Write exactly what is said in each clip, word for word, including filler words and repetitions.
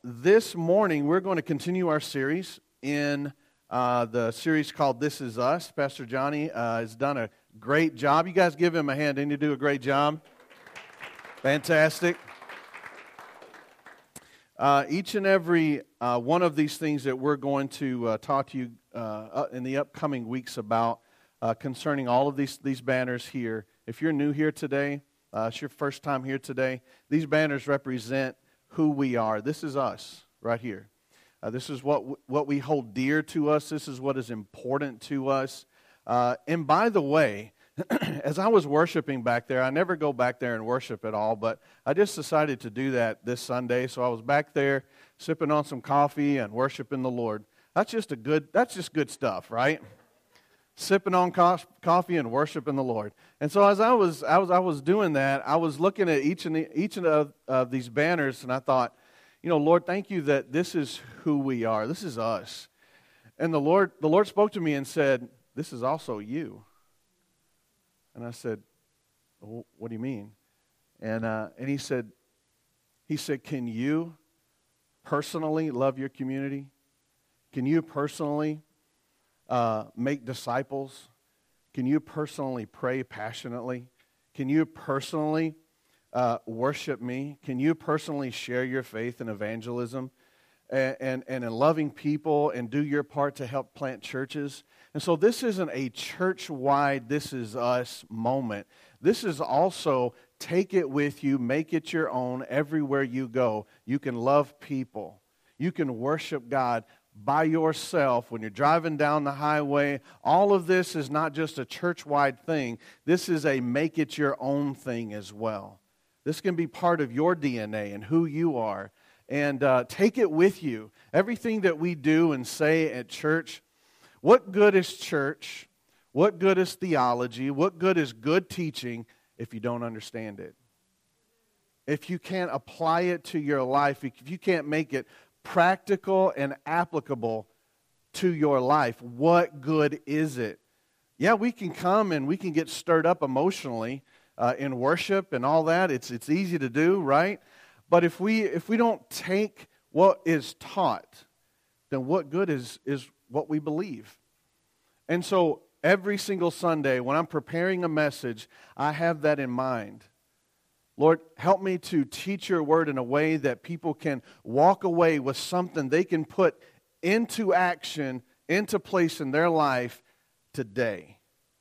this morning we're going to continue our series in uh, the series called This Is Us. Pastor Johnny uh, has done a great job. You guys give him a hand. Didn't you do a great job? Fantastic. Uh, each and every uh, one of these things that we're going to uh, talk to you uh, in the upcoming weeks about uh, concerning all of these, these banners here. If you're new here today, uh, it's your first time here today, these banners represent who we are. This is us right here. Uh, this is what what we hold dear to us. This is what is important to us. Uh, and by the way, as I was worshiping back there, I never go back there and worship at all, but I just decided to do that this Sunday. So I was back there sipping on some coffee and worshiping the Lord. That's just a good. That's just good stuff, right? Sipping on co- coffee and worshiping the Lord. And so as I was, I was, I was doing that, I was looking at each and the, each of uh, these banners, and I thought, you know, Lord, thank you that this is who we are. This is us. And the Lord, the Lord spoke to me and said, "This is also you." And I said, well, "What do you mean?" And uh, and He said, He said, "Can you personally love your community? Can you personally Uh, make disciples? Can you personally pray passionately? Can you personally uh, worship me? Can you personally share your faith in evangelism and, and, and in loving people and do your part to help plant churches?" And so this isn't a church-wide, this is us moment. This is also take it with you, make it your own everywhere you go. You can love people. You can worship God by yourself when you're driving down the highway. All of this is not just a church-wide thing. This is a make it your own thing as well. This can be part of your D N A and who you are. And uh, take it with you. Everything that we do and say at church, what good is church? What good is theology? What good is good teaching if you don't understand it? If you can't apply it to your life, if you can't make it practical and applicable to your life, what good is it? Yeah, we can come and we can get stirred up emotionally uh, in worship and all that. It's it's easy to do, right? But if we if we don't take what is taught, then what good is is what we believe? And so every single Sunday when I'm preparing a message, I have that in mind. Lord, help me to teach your word in a way that people can walk away with something they can put into action, into place in their life today.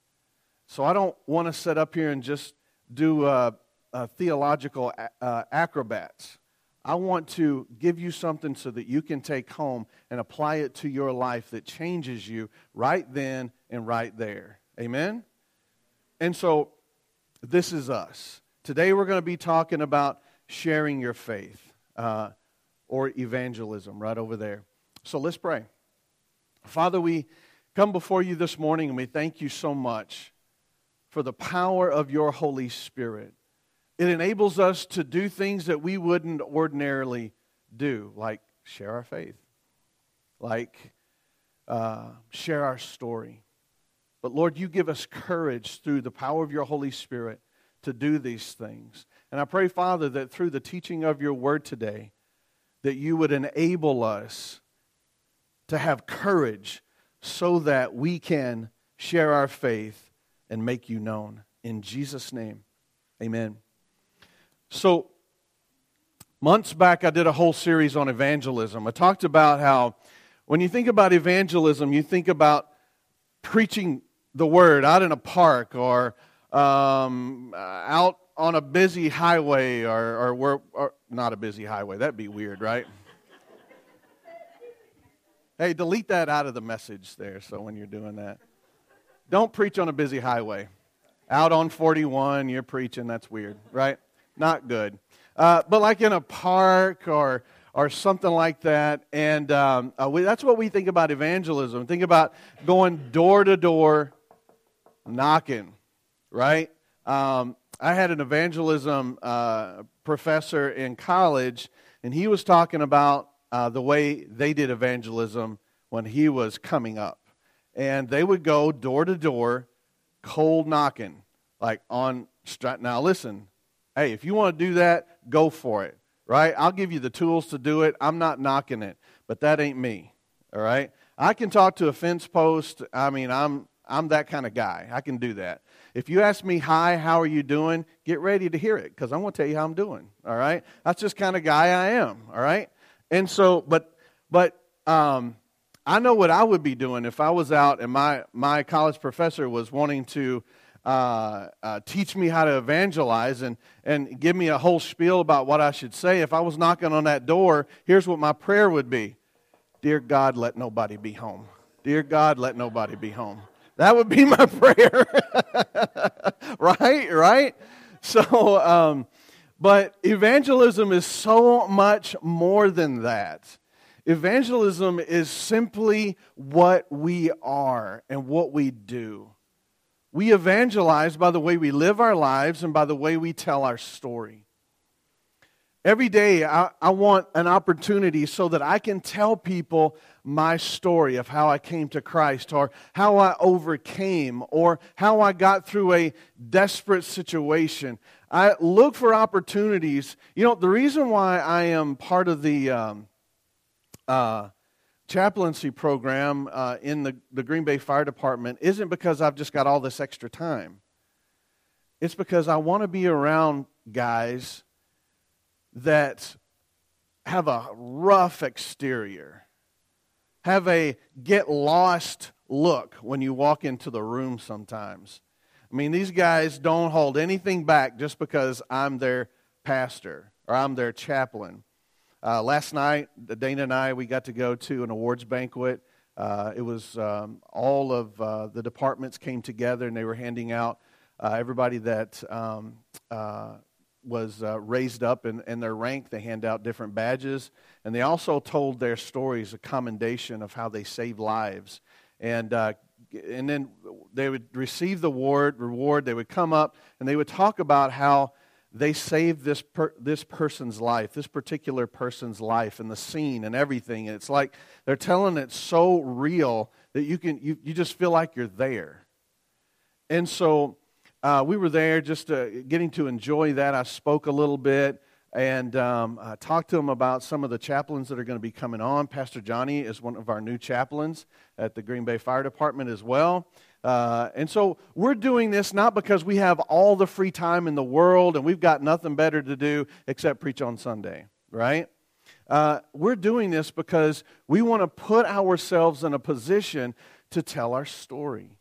So I don't want to sit up here and just do uh, uh, theological uh, acrobats. I want to give you something so that you can take home and apply it to your life that changes you right then and right there. Amen? And so this is us. Today we're going to be talking about sharing your faith uh, or evangelism right over there. So let's pray. Father, we come before you this morning and we thank you so much for the power of your Holy Spirit. It enables us to do things that we wouldn't ordinarily do, like share our faith, like uh, share our story. But Lord, you give us courage through the power of your Holy Spirit to do these things. And I pray, Father, that through the teaching of your word today, that you would enable us to have courage so that we can share our faith and make you known. In Jesus' name, amen. So, months back, I did a whole series on evangelism. I talked about how when you think about evangelism, you think about preaching the word out in a park or Um, out on a busy highway, or, or we're or not a busy highway. That'd be weird, right? Hey, delete that out of the message there. So when you're doing that, don't preach on a busy highway. Out on forty-one, you're preaching. That's weird, right? Not good. Uh, but like in a park or or something like that, and um, uh, we, that's what we think about evangelism. Think about going door to door, knocking. Right? Um, I had an evangelism uh, professor in college, and he was talking about uh, the way they did evangelism when he was coming up. And they would go door to door, cold knocking, like on, now listen, hey, if you want to do that, go for it. right? I'll give you the tools to do it. I'm not knocking it, but that ain't me, all right? I can talk to a fence post. I mean, I'm I'm that kind of guy. I can do that. If you ask me, hi, how are you doing? Get ready to hear it, because I'm going to tell you how I'm doing, all right? That's just kind of guy I am, all right? And so, but but um, I know what I would be doing if I was out and my, my college professor was wanting to uh, uh, teach me how to evangelize and, and give me a whole spiel about what I should say. If I was knocking on that door, here's what my prayer would be. Dear God, let nobody be home. Dear God, let nobody be home. That would be my prayer. right, right? So, um, but evangelism is so much more than that. Evangelism is simply what we are and what we do. We evangelize by the way we live our lives and by the way we tell our story. Every day I, I want an opportunity so that I can tell people my story of how I came to Christ, or how I overcame, or how I got through a desperate situation. I look for opportunities. You know, the reason why I am part of the um, uh, chaplaincy program uh, in the, the Green Bay Fire Department isn't because I've just got all this extra time. It's because I want to be around guys that have a rough exterior, have a get lost look when you walk into the room sometimes. I mean, these guys don't hold anything back just because I'm their pastor or I'm their chaplain. Uh, last night, Dana and I, we got to go to an awards banquet. Uh, it was um, all of uh, the departments came together, and they were handing out uh, everybody that um, uh, was uh, raised up in, in their rank. They hand out different badges, and they also told their stories, a commendation of how they saved lives. And uh, and then they would receive the award, reward. They would come up, and they would talk about how they saved this per, this person's life, this particular person's life, and the scene and everything. And it's like they're telling it so real that you can you, you just feel like you're there. And so uh, we were there just uh, getting to enjoy that. I spoke a little bit and um, I talked to them about some of the chaplains that are going to be coming on. Pastor Johnny is one of our new chaplains at the Green Bay Fire Department as well. Uh, and so we're doing this not because we have all the free time in the world and we've got nothing better to do except preach on Sunday, right? Uh, we're doing this because we want to put ourselves in a position to tell our story.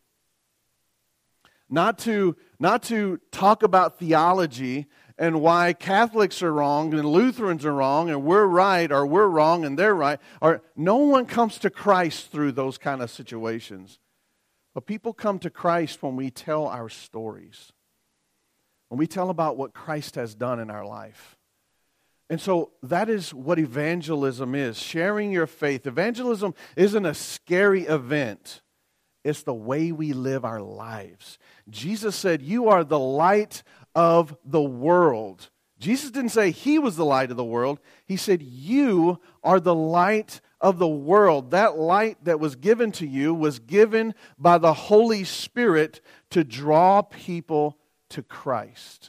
Not to, not to talk about theology and why Catholics are wrong and Lutherans are wrong and we're right or we're wrong and they're right. Or no one comes to Christ through those kind of situations. But people come to Christ when we tell our stories. When we tell about what Christ has done in our life. And so that is what evangelism is, sharing your faith. Evangelism isn't a scary event. It's the way we live our lives. Jesus said, you are the light of the world. Jesus didn't say he was the light of the world. He said, you are the light of the world. That light that was given to you was given by the Holy Spirit to draw people to Christ.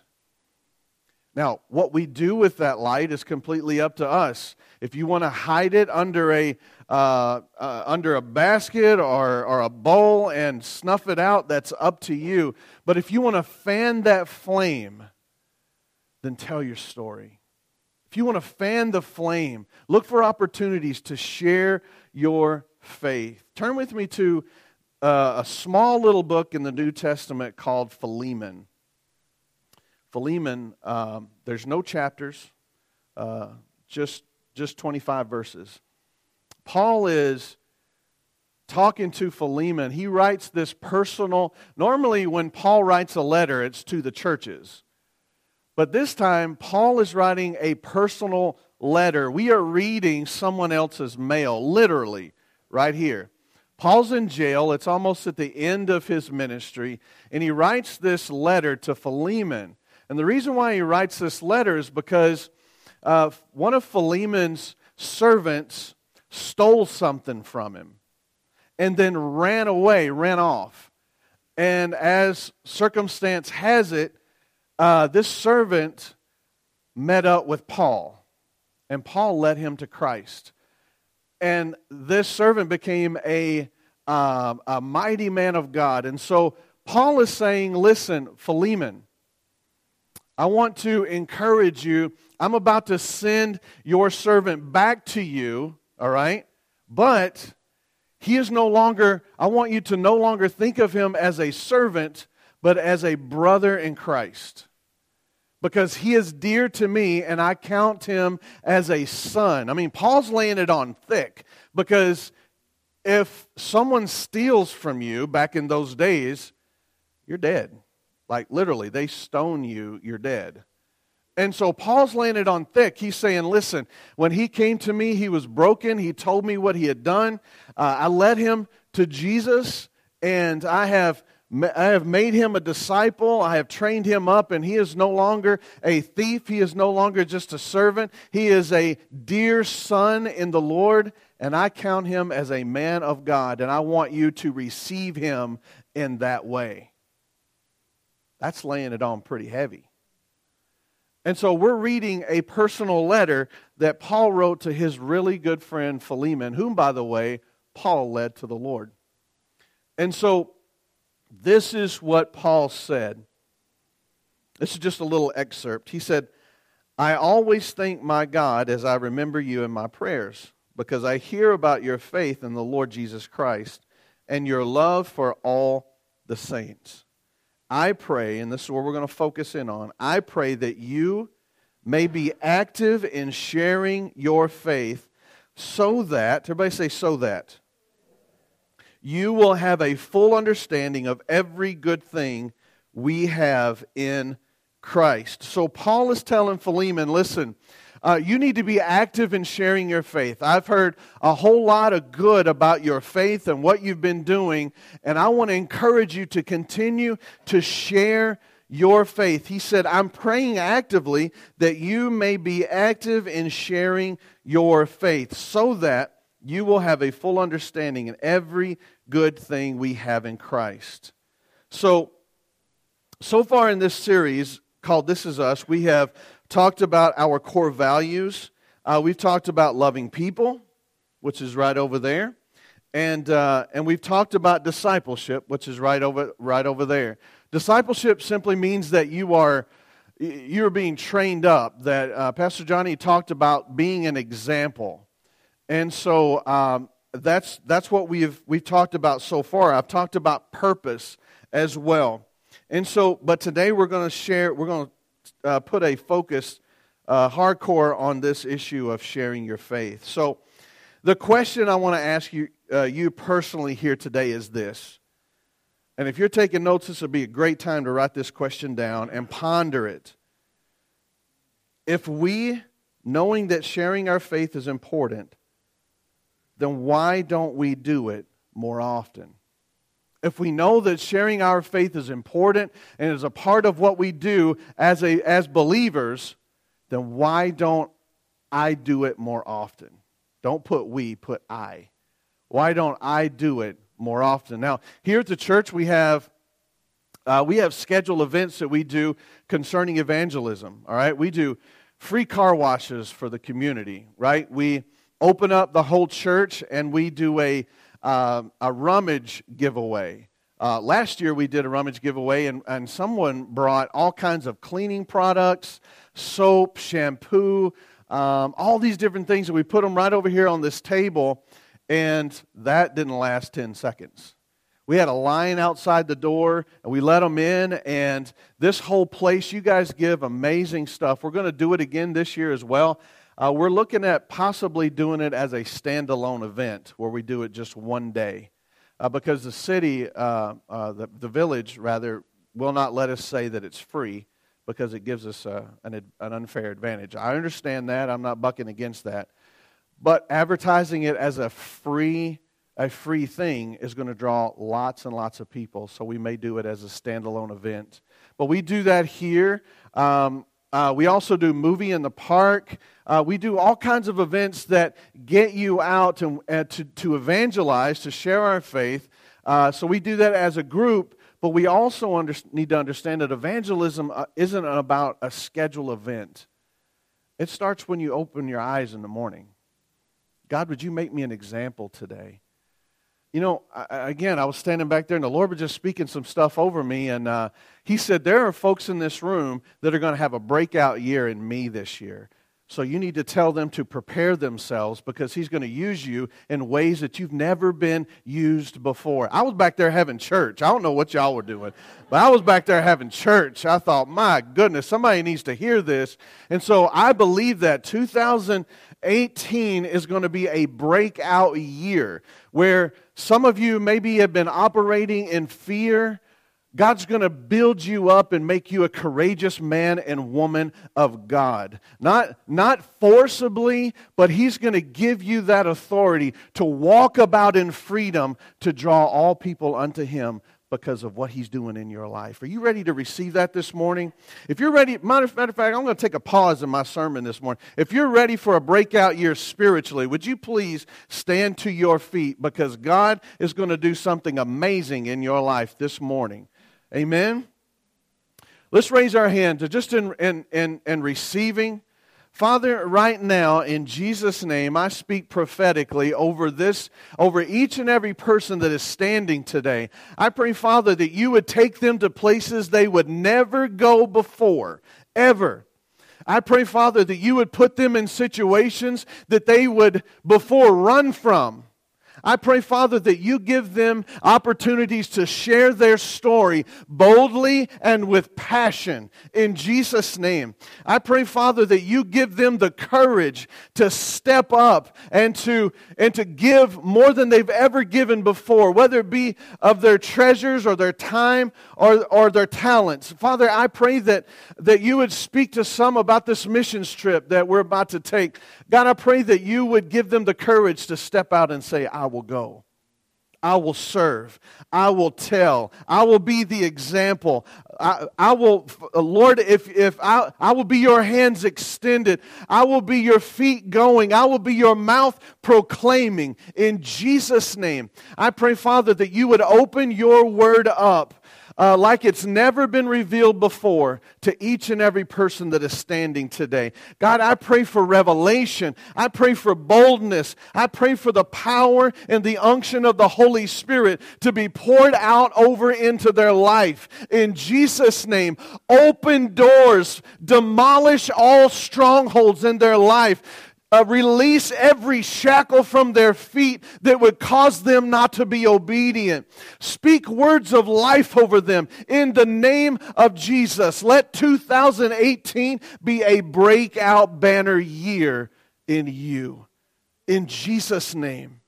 Now, what we do with that light is completely up to us. If you want to hide it under a uh, uh, under a basket or, or a bowl and snuff it out, that's up to you. But if you want to fan that flame, then tell your story. If you want to fan the flame, look for opportunities to share your faith. Turn with me to uh, a small little book in the New Testament called Philemon. Philemon, um, there's no chapters, uh, just, just twenty-five verses. Paul is talking to Philemon. He writes this personal, normally when Paul writes a letter, it's to the churches. But this time, Paul is writing a personal letter. We are reading someone else's mail, literally, right here. Paul's in jail. It's almost at the end of his ministry. And he writes this letter to Philemon. And the reason why he writes this letter is because uh, one of Philemon's servants stole something from him and then ran away, ran off. And as circumstance has it, Uh, this servant met up with Paul. And Paul led him to Christ. And this servant became a, uh, a mighty man of God. And so Paul is saying, listen, Philemon, I want to encourage you. I'm about to send your servant back to you, all right? But he is no longer, I want you to no longer think of him as a servant, but as a brother in Christ. Because he is dear to me, and I count him as a son. I mean, Paul's laying it on thick. Because if someone steals from you back in those days, you're dead. Like literally, they stone you, you're dead. And so Paul's laying it on thick. He's saying, listen, when he came to me, he was broken. He told me what he had done. Uh, I led him to Jesus, and I have I have made him a disciple. I have trained him up, and he is no longer a thief. He is no longer just a servant. He is a dear son in the Lord, and I count him as a man of God, and I want you to receive him in that way. That's laying it on pretty heavy. And so we're reading a personal letter that Paul wrote to his really good friend Philemon, whom, by the way, Paul led to the Lord. And so this is what Paul said. This is just a little excerpt. He said, I always thank my God as I remember you in my prayers, because I hear about your faith in the Lord Jesus Christ and your love for all the saints. I pray, and this is where we're going to focus in on, I pray that you may be active in sharing your faith so that, everybody say so that, you will have a full understanding of every good thing we have in Christ. So Paul is telling Philemon, listen, uh, you need to be active in sharing your faith. I've heard a whole lot of good about your faith and what you've been doing, and I want to encourage you to continue to share your faith. He said, I'm praying actively that you may be active in sharing your faith so that you will have a full understanding in every good thing we have in Christ. So, so far in this series called This Is Us, we have talked about our core values. Uh, we've talked about loving people, which is right over there. And uh, and we've talked about discipleship, which is right over right over there. Discipleship simply means that you are you're being trained up. That uh, Pastor Johnny talked about being an example, and so um, that's that's what we've we've talked about so far. I've talked about purpose as well, and so but today we're going to share. We're going to uh, put a focus uh, hardcore on this issue of sharing your faith. So the question I want to ask you. Uh, you personally here today is this. And if you're taking notes, this would be a great time to write this question down and ponder it. If we, knowing that sharing our faith is important, then why don't we do it more often? If we know that sharing our faith is important and is a part of what we do as a as believers, then why don't I do it more often? Don't put we, put I. Why don't I do it more often? Now, here at the church, we have uh, we have scheduled events that we do concerning evangelism. All right, we do free car washes for the community. Right, we open up the whole church and we do a uh, a rummage giveaway. Uh, last year we did a rummage giveaway, and, and someone brought all kinds of cleaning products, soap, shampoo, um, all these different things, and we put them right over here on this table. And that didn't last ten seconds. We had a line outside the door, and we let them in, and this whole place, you guys give amazing stuff. We're going to do it again this year as well. Uh, we're looking at possibly doing it as a standalone event where we do it just one day. Uh, because the city, uh, uh, the, the village, rather, will not let us say that it's free because it gives us uh, an, an unfair advantage. I understand that. I'm not bucking against that. But advertising it as a free a free thing is going to draw lots and lots of people, so we may do it as a standalone event. But we do that here. Um, uh, we also do movie in the park. Uh, we do all kinds of events that get you out to, uh, to, to evangelize, to share our faith. Uh, so we do that as a group, but we also under, need to understand that evangelism uh, isn't about a scheduled event. It starts when you open your eyes in the morning. God, would you make me an example today? You know, I, again, I was standing back there, and the Lord was just speaking some stuff over me, and uh, He said, there are folks in this room that are going to have a breakout year in me this year. So you need to tell them to prepare themselves because He's going to use you in ways that you've never been used before. I was back there having church. I don't know what y'all were doing, but I was back there having church. I thought, my goodness, somebody needs to hear this. And so I believe that two thousand eighteen is going to be a breakout year where some of you maybe have been operating in fear. God's going to build you up and make you a courageous man and woman of God. Not, not forcibly, but He's going to give you that authority to walk about in freedom to draw all people unto Him because of what He's doing in your life. Are you ready to receive that this morning? If you're ready, matter of fact, I'm going to take a pause in my sermon this morning. If you're ready for a breakout year spiritually, would you please stand to your feet because God is going to do something amazing in your life this morning. Amen? Let's raise our hand to just in, in, in, in receiving. Father, right now, in Jesus' name, I speak prophetically over this, over each and every person that is standing today. I pray, Father, that you would take them to places they would never go before, ever. I pray, Father, that you would put them in situations that they would before run from. I pray, Father, that you give them opportunities to share their story boldly and with passion in Jesus' name. I pray, Father, that you give them the courage to step up and to, and to give more than they've ever given before, whether it be of their treasures or their time or, or their talents. Father, I pray that, that you would speak to some about this missions trip that we're about to take. God, I pray that you would give them the courage to step out and say, I will go. I will serve. I will tell. I will be the example. I, I will, Lord, if, if I, I will be your hands extended. I will be your feet going. I will be your mouth proclaiming in Jesus' name. I pray, Father, that you would open your word up Uh, like it's never been revealed before to each and every person that is standing today. God, I pray for revelation. I pray for boldness. I pray for the power and the unction of the Holy Spirit to be poured out over into their life. In Jesus' name, open doors, demolish all strongholds in their life. Uh, release every shackle from their feet that would cause them not to be obedient. Speak words of life over them in the name of Jesus. Let two thousand eighteen be a breakout banner year in you. In Jesus' name.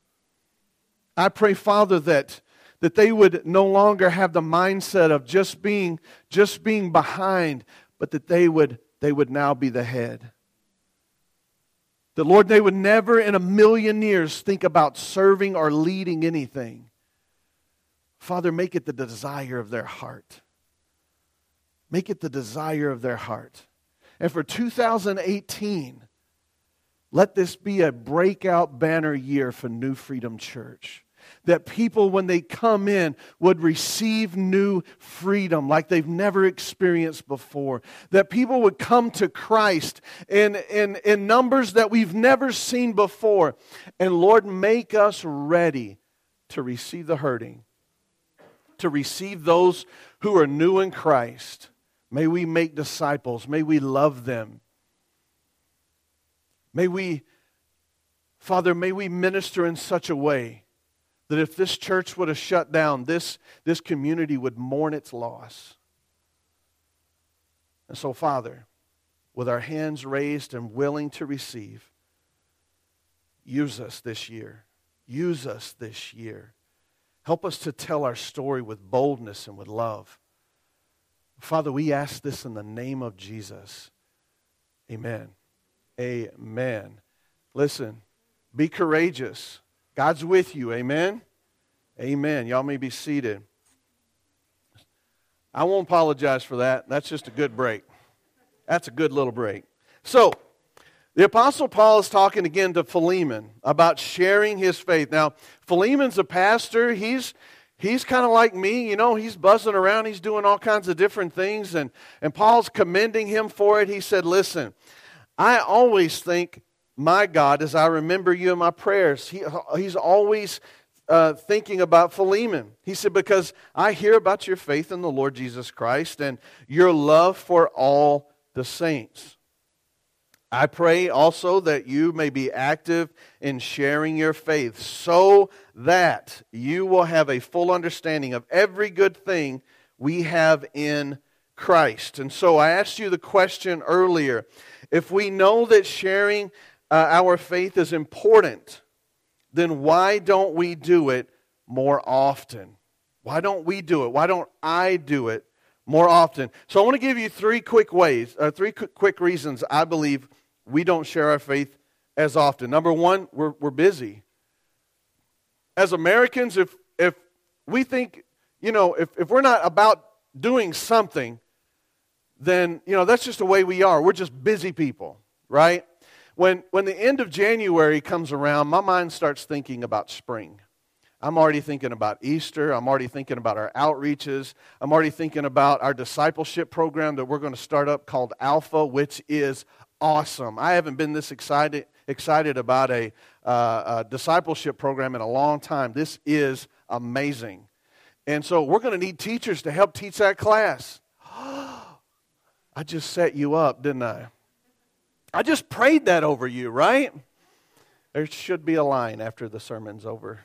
I pray, Father, that, that they would no longer have the mindset of just being, just being behind, but that they would, they would now be the head. The Lord, they would never in a million years think about serving or leading anything. Father, make it the desire of their heart. Make it the desire of their heart. And for two thousand eighteen, let this be a breakout banner year for New Freedom Church. That people, when they come in, would receive new freedom like they've never experienced before. That people would come to Christ in, in, in numbers that we've never seen before. And Lord, make us ready to receive the hurting, to receive those who are new in Christ. May we make disciples. May we love them. May we, Father, may we minister in such a way that if this church would have shut down, this, this community would mourn its loss. And so, Father, with our hands raised and willing to receive, use us this year. Use us this year. Help us to tell our story with boldness and with love. Father, we ask this in the name of Jesus. Amen. Amen. Listen, be courageous. God's with you. Amen? Amen. Y'all may be seated. I won't apologize for that. That's just a good break. That's a good little break. So, the Apostle Paul is talking again to Philemon about sharing his faith. Now, Philemon's a pastor. He's he's kind of like me. You know, he's buzzing around. He's doing all kinds of different things. And, and Paul's commending him for it. He said, listen, I always think, my God, as I remember you in my prayers. He, he's always uh, thinking about Philemon. He said, because I hear about your faith in the Lord Jesus Christ and your love for all the saints. I pray also that you may be active in sharing your faith so that you will have a full understanding of every good thing we have in Christ. And so I asked you the question earlier, if we know that sharing uh, our faith is important, then why don't we do it more often? Why don't we do it? Why don't I do it more often? So I want to give you three quick ways, uh, three quick, quick reasons I believe we don't share our faith as often. Number one, we're, we're busy. As Americans, if if we think, you know, if, if we're not about doing something, then, you know, that's just the way we are. We're just busy people, right? When when the end of January comes around, my mind starts thinking about spring. I'm already thinking about Easter. I'm already thinking about our outreaches. I'm already thinking about our discipleship program that we're going to start up called Alpha, which is awesome. I haven't been this excited excited about a, uh, a discipleship program in a long time. This is amazing. And so we're going to need teachers to help teach that class. I just set you up, didn't I? I just prayed that over you, right? There should be a line after the sermon's over.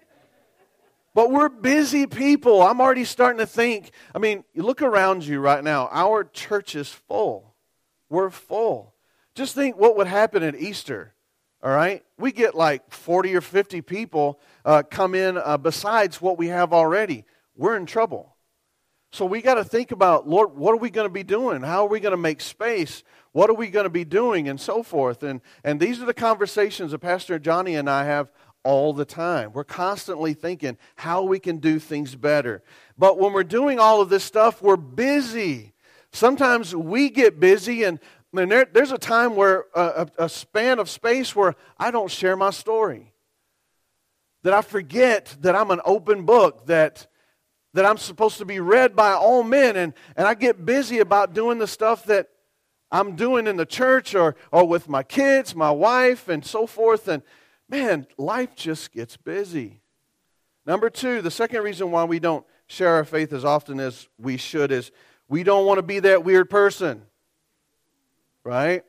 But we're busy people. I'm already starting to think. I mean, you look around you right now. Our church is full. We're full. Just think what would happen at Easter, all right? We get like forty or fifty people uh, come in uh, besides what we have already. We're in trouble. So we got to think about, Lord, what are we going to be doing? How are we going to make space? What are we going to be doing? And so forth. And, and these are the conversations that Pastor Johnny and I have all the time. We're constantly thinking how we can do things better. But when we're doing all of this stuff, we're busy. Sometimes we get busy, and, and there, there's a time where uh, a, a span of space where I don't share my story. That I forget that I'm an open book, that that I'm supposed to be read by all men, and, and I get busy about doing the stuff that I'm doing in the church or, or with my kids, my wife, and so forth. And man, life just gets busy. Number two, the second reason why we don't share our faith as often as we should is we don't want to be that weird person. Right?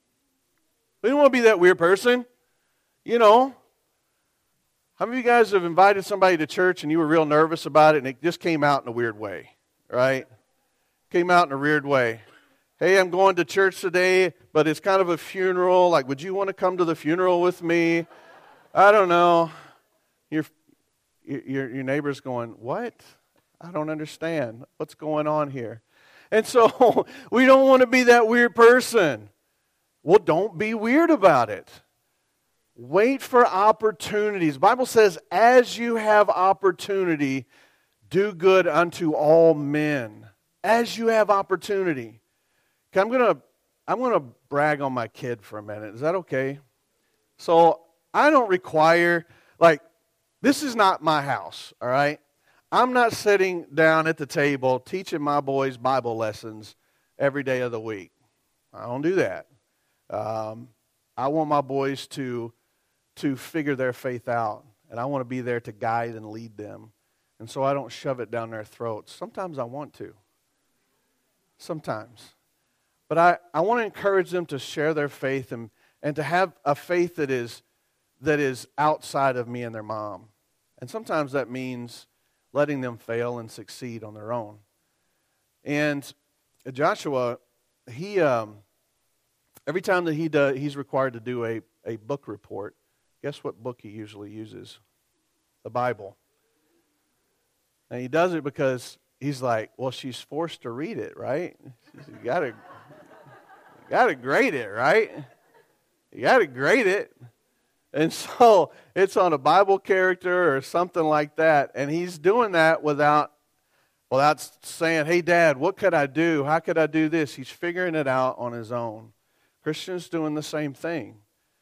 We don't want to be that weird person. You know, how many of you guys have invited somebody to church and you were real nervous about it and it just came out in a weird way, right? Came out in a weird way. Hey, I'm going to church today, but it's kind of a funeral. Like, would you want to come to the funeral with me? I don't know. Your, your, your neighbor's going, what? I don't understand. What's going on here? And so we don't want to be that weird person. Well, don't be weird about it. Wait for opportunities. The Bible says, as you have opportunity, do good unto all men. As you have opportunity. Okay, I'm gonna I'm gonna brag on my kid for a minute. Is that okay? So I don't require, like, this is not my house, all right? I'm not sitting down at the table teaching my boys Bible lessons every day of the week. I don't do that. Um, I want my boys to to figure their faith out, and I want to be there to guide and lead them. And so I don't shove it down their throats. Sometimes I want to. Sometimes. But I, I want to encourage them to share their faith and, and to have a faith that is that is outside of me and their mom. And sometimes that means letting them fail and succeed on their own. And Joshua, he um, every time that he does, he's required to do a, a book report. Guess what book he usually uses? The Bible. And he does it because he's like, well, she's forced to read it, right? You gotta, you gotta grade it, right? You gotta grade it. And so it's on a Bible character or something like that. And he's doing that without, without saying, hey, Dad, what could I do? How could I do this? He's figuring it out on his own. Christians doing the same thing.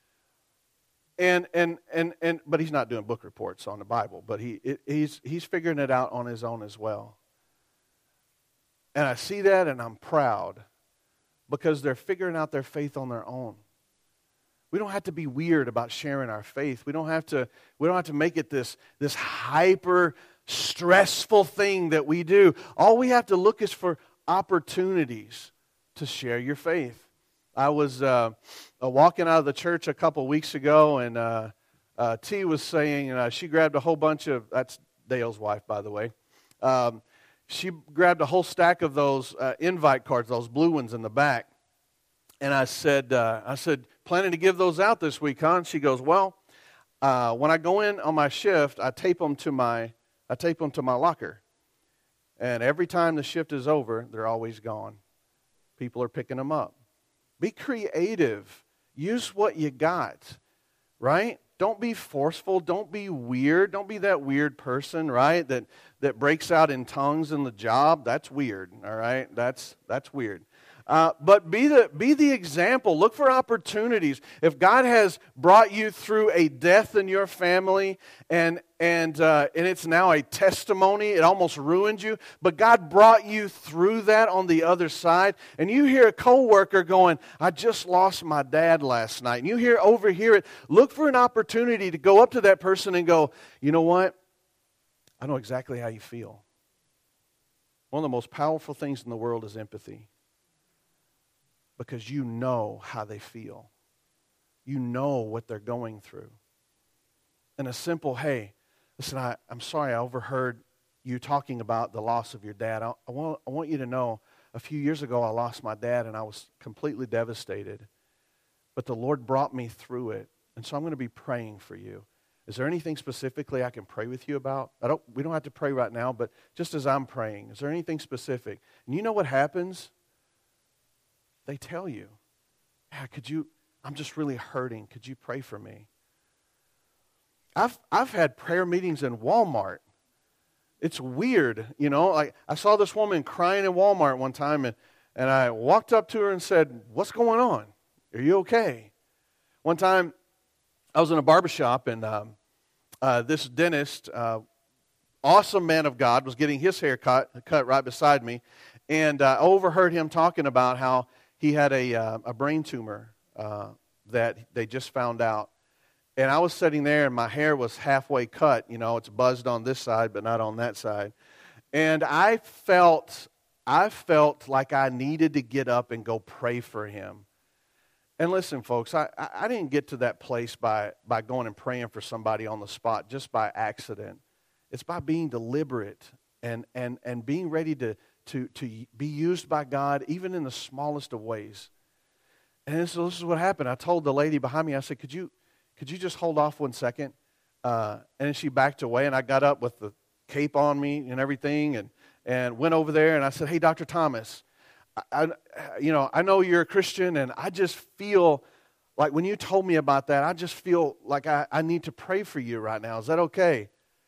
And and and and but he's not doing book reports on the Bible, but he it, he's he's figuring it out on his own as well. And I see that, and I'm proud because they're figuring out their faith on their own. We don't have to be weird about sharing our faith. We don't have to, we don't have to make it this, this hyper stressful thing that we do. All we have to look is for opportunities to share your faith. I was uh, uh, walking out of the church a couple weeks ago, and uh, uh, T was saying, uh, she grabbed a whole bunch of, that's Dale's wife, by the way. Um, she grabbed a whole stack of those uh, invite cards, those blue ones in the back. And I said, uh, I said, planning to give those out this week, huh? And she goes, well, uh, when I go in on my shift, I tape them to my, I tape them to my locker. And every time the shift is over, they're always gone. People are picking them up. Be creative. Use what you got, right? Don't be forceful. Don't be weird. Don't be that weird person, right, that, that breaks out in tongues in the job. That's weird, all right? That's, that's weird. Uh, but be the be the example. Look for opportunities. If God has brought you through a death in your family, and and uh, and it's now a testimony, it almost ruined you. But God brought you through that on the other side, and you hear a coworker going, "I just lost my dad last night," and you hear overhear it. Look for an opportunity to go up to that person and go, "You know what? I know exactly how you feel." One of the most powerful things in the world is empathy. Because you know how they feel. You know what they're going through. And a simple, hey, listen, I, I'm sorry I overheard you talking about the loss of your dad. I, I, want, I want you to know, a few years ago I lost my dad and I was completely devastated. But the Lord brought me through it. And so I'm going to be praying for you. Is there anything specifically I can pray with you about? I don't. We don't have to pray right now, but just as I'm praying, is there anything specific? And you know what happens? They tell you, yeah, could you, I'm just really hurting. Could you pray for me? I've I've had prayer meetings in Walmart. It's weird, you know. Like I saw this woman crying in Walmart one time, and, and I walked up to her and said, "What's going on? Are you okay?" One time, I was in a barbershop, and um, uh, this dentist, uh, awesome man of God, was getting his hair cut, cut right beside me, and uh, I overheard him talking about how he had a uh, a brain tumor uh, that they just found out. And I was sitting there, and my hair was halfway cut. You know, it's buzzed on this side, but not on that side. And I felt, I felt like I needed to get up and go pray for him. And listen, folks, I, I didn't get to that place by, by going and praying for somebody on the spot just by accident. It's by being deliberate and and and being ready to to to be used by God, even in the smallest of ways. And so this is what happened. I told the lady behind me, I said, could you could you just hold off one second? Uh, and then she backed away, and I got up with the cape on me and everything, and, and went over there, and I said, hey, Doctor Thomas, I, I, you know, I know you're a Christian, and I just feel like when you told me about that, I just feel like I, I need to pray for you right now. Is that okay?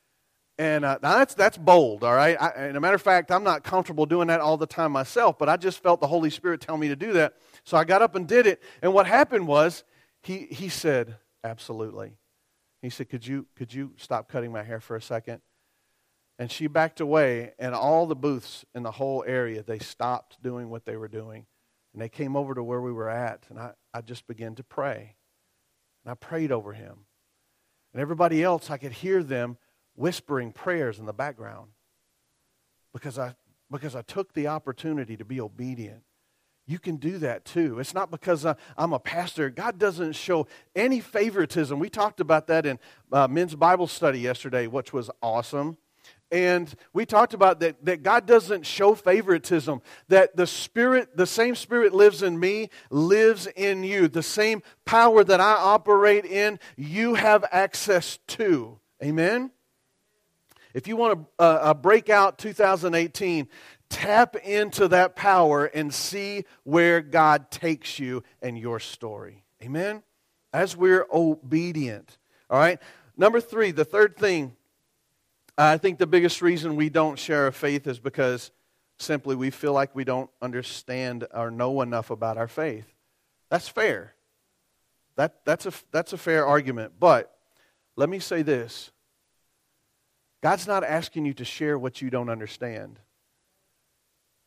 And uh, now that's that's bold, all right? I, and a matter of fact, I'm not comfortable doing that all the time myself, but I just felt the Holy Spirit tell me to do that. So I got up and did it. And what happened was, he he said, absolutely. He said, could you could you stop cutting my hair for a second? And she backed away, and all the booths in the whole area, they stopped doing what they were doing. And they came over to where we were at, and I, I just began to pray. And I prayed over him. And everybody else, I could hear them whispering prayers in the background because I because I took the opportunity to be obedient. You can do that too. It's not because I, I'm a pastor. God doesn't show any favoritism. We talked about that in uh, men's Bible study yesterday, which was awesome. And we talked about that, that God doesn't show favoritism, that the Spirit, the same Spirit lives in me, lives in you. The same power that I operate in, you have access to. Amen? If you want to uh, uh, break out two thousand eighteen, tap into that power and see where God takes you and your story. Amen? As we're obedient. All right? Number three, the third thing, I think the biggest reason we don't share our faith is because simply we feel like we don't understand or know enough about our faith. That's fair. That, that's a, that's a fair argument. But let me say this. God's not asking you to share what you don't understand.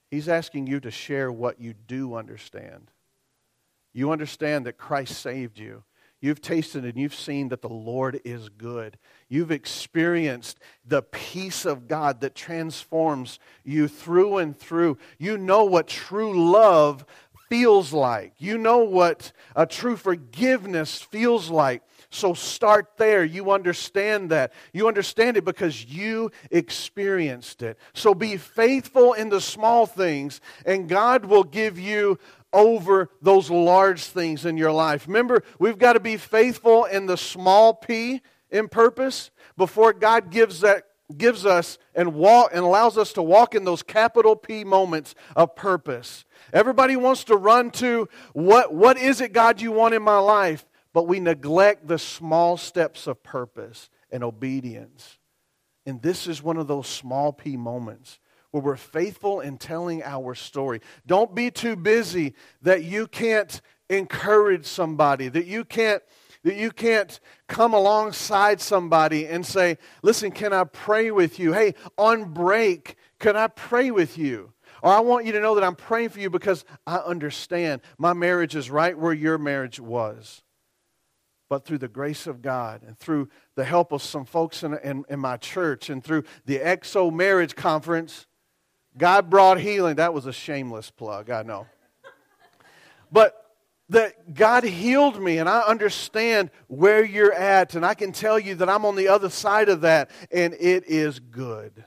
He's asking you to share what you do understand. You understand that Christ saved you. You've tasted and you've seen that the Lord is good. You've experienced the peace of God that transforms you through and through. You know what true love feels like. You know what a true forgiveness feels like. So start there. You understand that. You understand it because you experienced it. So be faithful in the small things, and God will give you over those large things in your life. Remember, we've got to be faithful in the small P in purpose before God gives that gives us and walk and allows us to walk in those capital P moments of purpose. Everybody wants to run to what what is it, God, you want in my life? But we neglect the small steps of purpose and obedience. And this is one of those small P moments where we're faithful in telling our story. Don't be too busy that you can't encourage somebody, that you can't that you can't come alongside somebody and say, listen, can I pray with you? Hey, on break, can I pray with you? Or I want you to know that I'm praying for you because I understand my marriage is right where your marriage was. But through the grace of God and through the help of some folks in, in, in my church and through the X O Marriage Conference, God brought healing. That was a shameless plug, I know. But that God healed me, and I understand where you're at, and I can tell you that I'm on the other side of that, and it is good.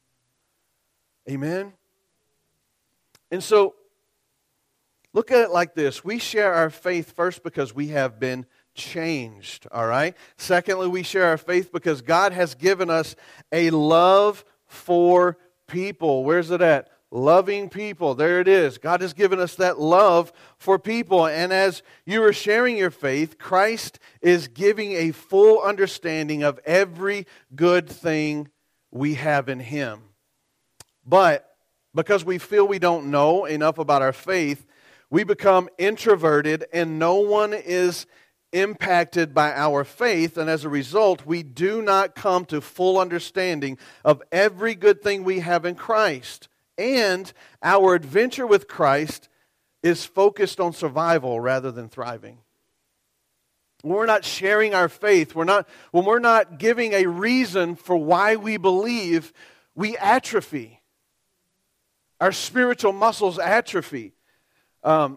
Amen? And so, look at it like this. We share our faith first because we have been changed, all right? Secondly, we share our faith because God has given us a love for people. Where's it at? Loving people. There it is. God has given us that love for people. And as you are sharing your faith, Christ is giving a full understanding of every good thing we have in Him. But because we feel we don't know enough about our faith, we become introverted and no one is impacted by our faith, and as a result, we do not come to full understanding of every good thing we have in Christ. And our adventure with Christ is focused on survival rather than thriving. When we're not sharing our faith, we're not, when we're not giving a reason for why we believe, we atrophy. Our spiritual muscles atrophy. Um,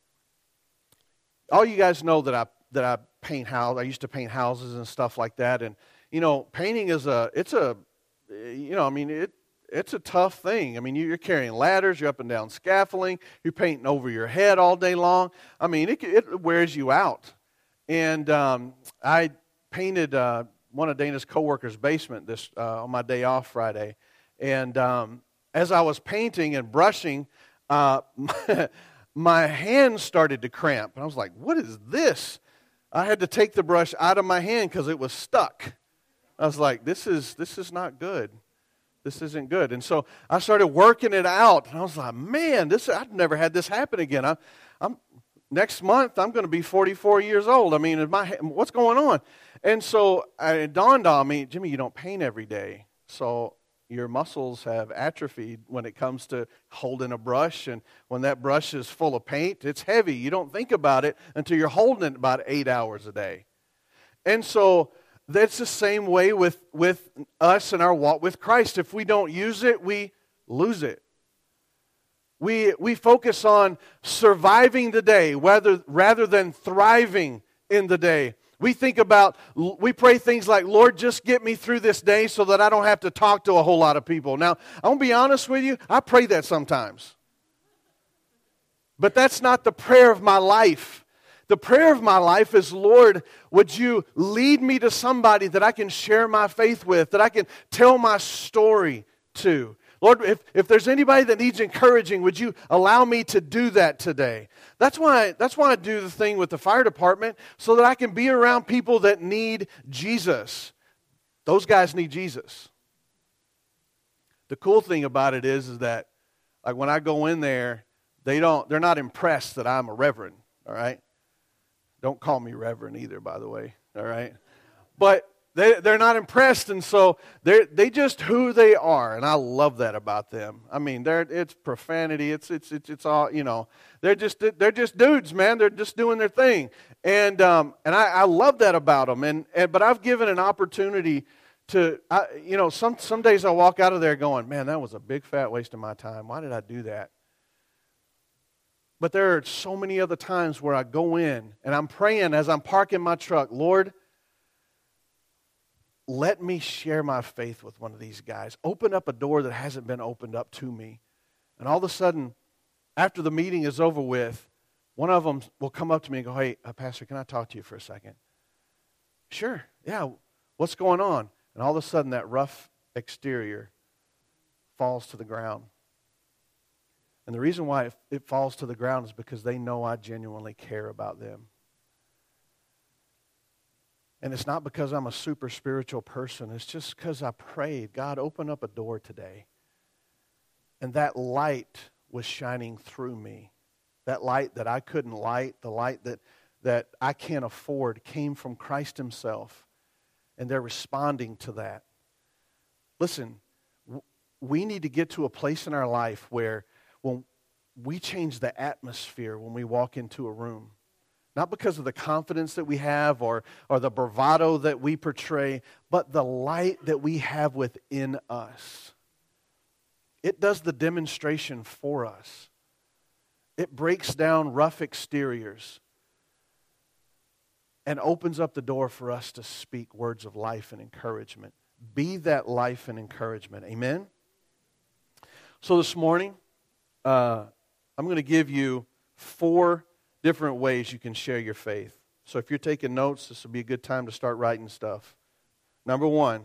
all you guys know that I that I paint houses. I used to paint houses and stuff like that. And, you know, painting is a, it's a, you know, I mean, it it's a tough thing. I mean, you're carrying ladders, you're up and down scaffolding, you're painting over your head all day long. I mean, it, it wears you out. And um, I painted uh, one of Dana's coworkers' basement this uh, on my day off Friday. And um, as I was painting and brushing, uh, my, my hands started to cramp. And I was like, what is this? I had to take the brush out of my hand because it was stuck. I was like, this is this is not good. This isn't good. And so I started working it out. And I was like, man, this I've never had this happen again. I, I'm next month, I'm going to be forty-four years old. I mean, my, what's going on? And so it dawned on me, Jimmy, you don't paint every day. So your muscles have atrophied when it comes to holding a brush. And when that brush is full of paint, it's heavy. You don't think about it until you're holding it about eight hours a day. And so that's the same way with, with us and our walk with Christ. If we don't use it, we lose it. We, we focus on surviving the day rather, rather than thriving in the day. We think about, we pray things like, Lord, just get me through this day so that I don't have to talk to a whole lot of people. Now, I'm going to be honest with you, I pray that sometimes. But that's not the prayer of my life. The prayer of my life is, Lord, would you lead me to somebody that I can share my faith with, that I can tell my story to. Lord, if, if there's anybody that needs encouraging, would you allow me to do that today? That's why, that's why I do the thing with the fire department, so that I can be around people that need Jesus. Those guys need Jesus. The cool thing about it is, is that like when I go in there, they don't, they're not impressed that I'm a reverend, all right? Don't call me reverend either, by the way, all right? But They, they're not impressed, and so they're they just who they are, and I love that about them. I mean, they're it's profanity, it's it's it's it's all you know. They're just they're just dudes, man. They're just doing their thing, and um and I, I love that about them. And, and but I've given an opportunity to I, you know some some days I walk out of there going, man, that was a big fat waste of my time. Why did I do that? But there are so many other times where I go in and I'm praying as I'm parking my truck, Lord, let me share my faith with one of these guys. Open up a door that hasn't been opened up to me. And all of a sudden, after the meeting is over with, one of them will come up to me and go, hey, uh, Pastor, can I talk to you for a second? Sure, yeah, what's going on? And all of a sudden, that rough exterior falls to the ground. And the reason why it, it falls to the ground is because they know I genuinely care about them. And it's not because I'm a super spiritual person. It's just because I prayed, God, open up a door today. And that light was shining through me. That light that I couldn't light, the light that, that I can't afford, came from Christ himself. And they're responding to that. Listen, we need to get to a place in our life where when we change the atmosphere when we walk into a room. Not because of the confidence that we have or, or the bravado that we portray, but the light that we have within us. It does the demonstration for us. It breaks down rough exteriors and opens up the door for us to speak words of life and encouragement. Be that life and encouragement. Amen? So this morning, uh, I'm going to give you four different ways you can share your faith. So if you're taking notes, this will be a good time to start writing stuff. Number one,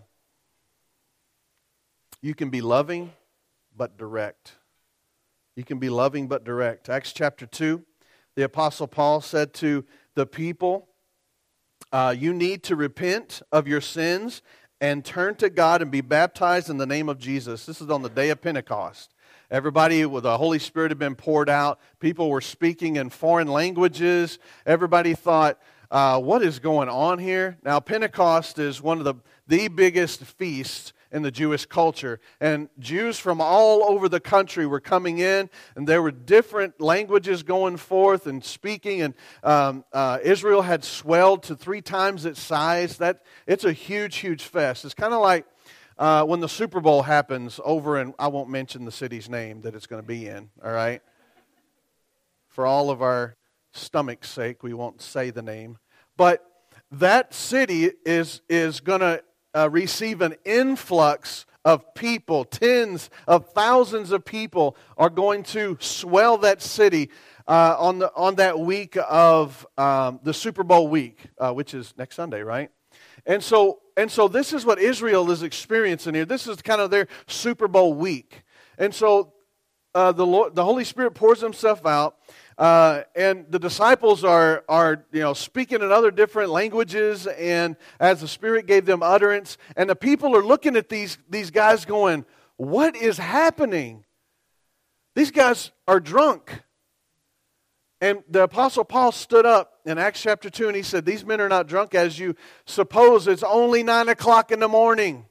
you can be loving but direct. You can be loving but direct. Acts chapter two, the Apostle Paul said to the people, uh, you need to repent of your sins and turn to God and be baptized in the name of Jesus. This is on the day of Pentecost. Everybody with the Holy Spirit had been poured out. People were speaking in foreign languages. Everybody thought, uh, what is going on here? Now, Pentecost is one of the, the biggest feasts in the Jewish culture. And Jews from all over the country were coming in, and there were different languages going forth and speaking. And um, uh, Israel had swelled to three times its size. That it's a huge, huge fest. It's kind of like Uh, when the Super Bowl happens over in, I won't mention the city's name that it's going to be in, all right? For all of our stomach's sake, we won't say the name. But that city is, is going to uh, receive an influx of people. Tens of thousands of people are going to swell that city uh, on, the, on that week of um, the Super Bowl week, uh, which is next Sunday, right? And so and so this is what Israel is experiencing here. This is kind of their Super Bowl week. And so uh, the Lord, the Holy Spirit pours himself out, uh, and the disciples are are you know speaking in other different languages, and as the Spirit gave them utterance, and the people are looking at these these guys going, "What is happening? These guys are drunk." And the Apostle Paul stood up in Acts chapter two and he said, these men are not drunk as you suppose. It's only nine o'clock in the morning.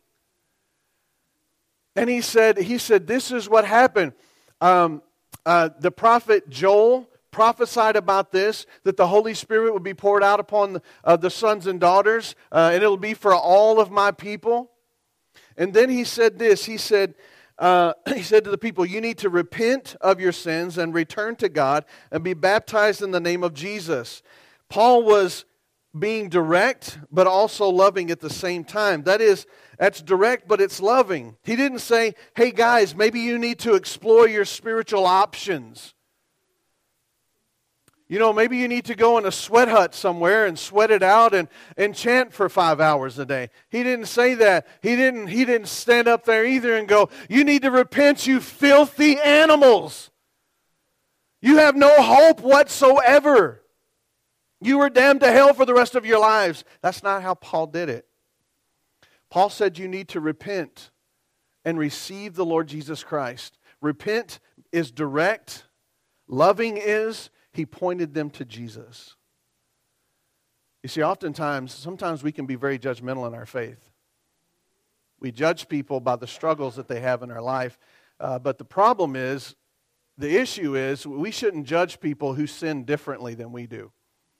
And he said, he said, this is what happened. Um, uh, the prophet Joel prophesied about this, that the Holy Spirit would be poured out upon the, uh, the sons and daughters, uh, and it'll be for all of my people. And then he said this, he said, Uh, he said to the people, you need to repent of your sins and return to God and be baptized in the name of Jesus. Paul was being direct, but also loving at the same time. That is, that's direct, but it's loving. He didn't say, hey guys, maybe you need to explore your spiritual options. You know, maybe you need to go in a sweat hut somewhere and sweat it out and, and chant for five hours a day. He didn't say that. He didn't, he didn't stand up there either and go, you need to repent, you filthy animals. You have no hope whatsoever. You were damned to hell for the rest of your lives. That's not how Paul did it. Paul said you need to repent and receive the Lord Jesus Christ. Repent is direct. Loving is, he pointed them to Jesus. You see, oftentimes, sometimes we can be very judgmental in our faith. We judge people by the struggles that they have in their life. Uh, but the problem is, the issue is, we shouldn't judge people who sin differently than we do.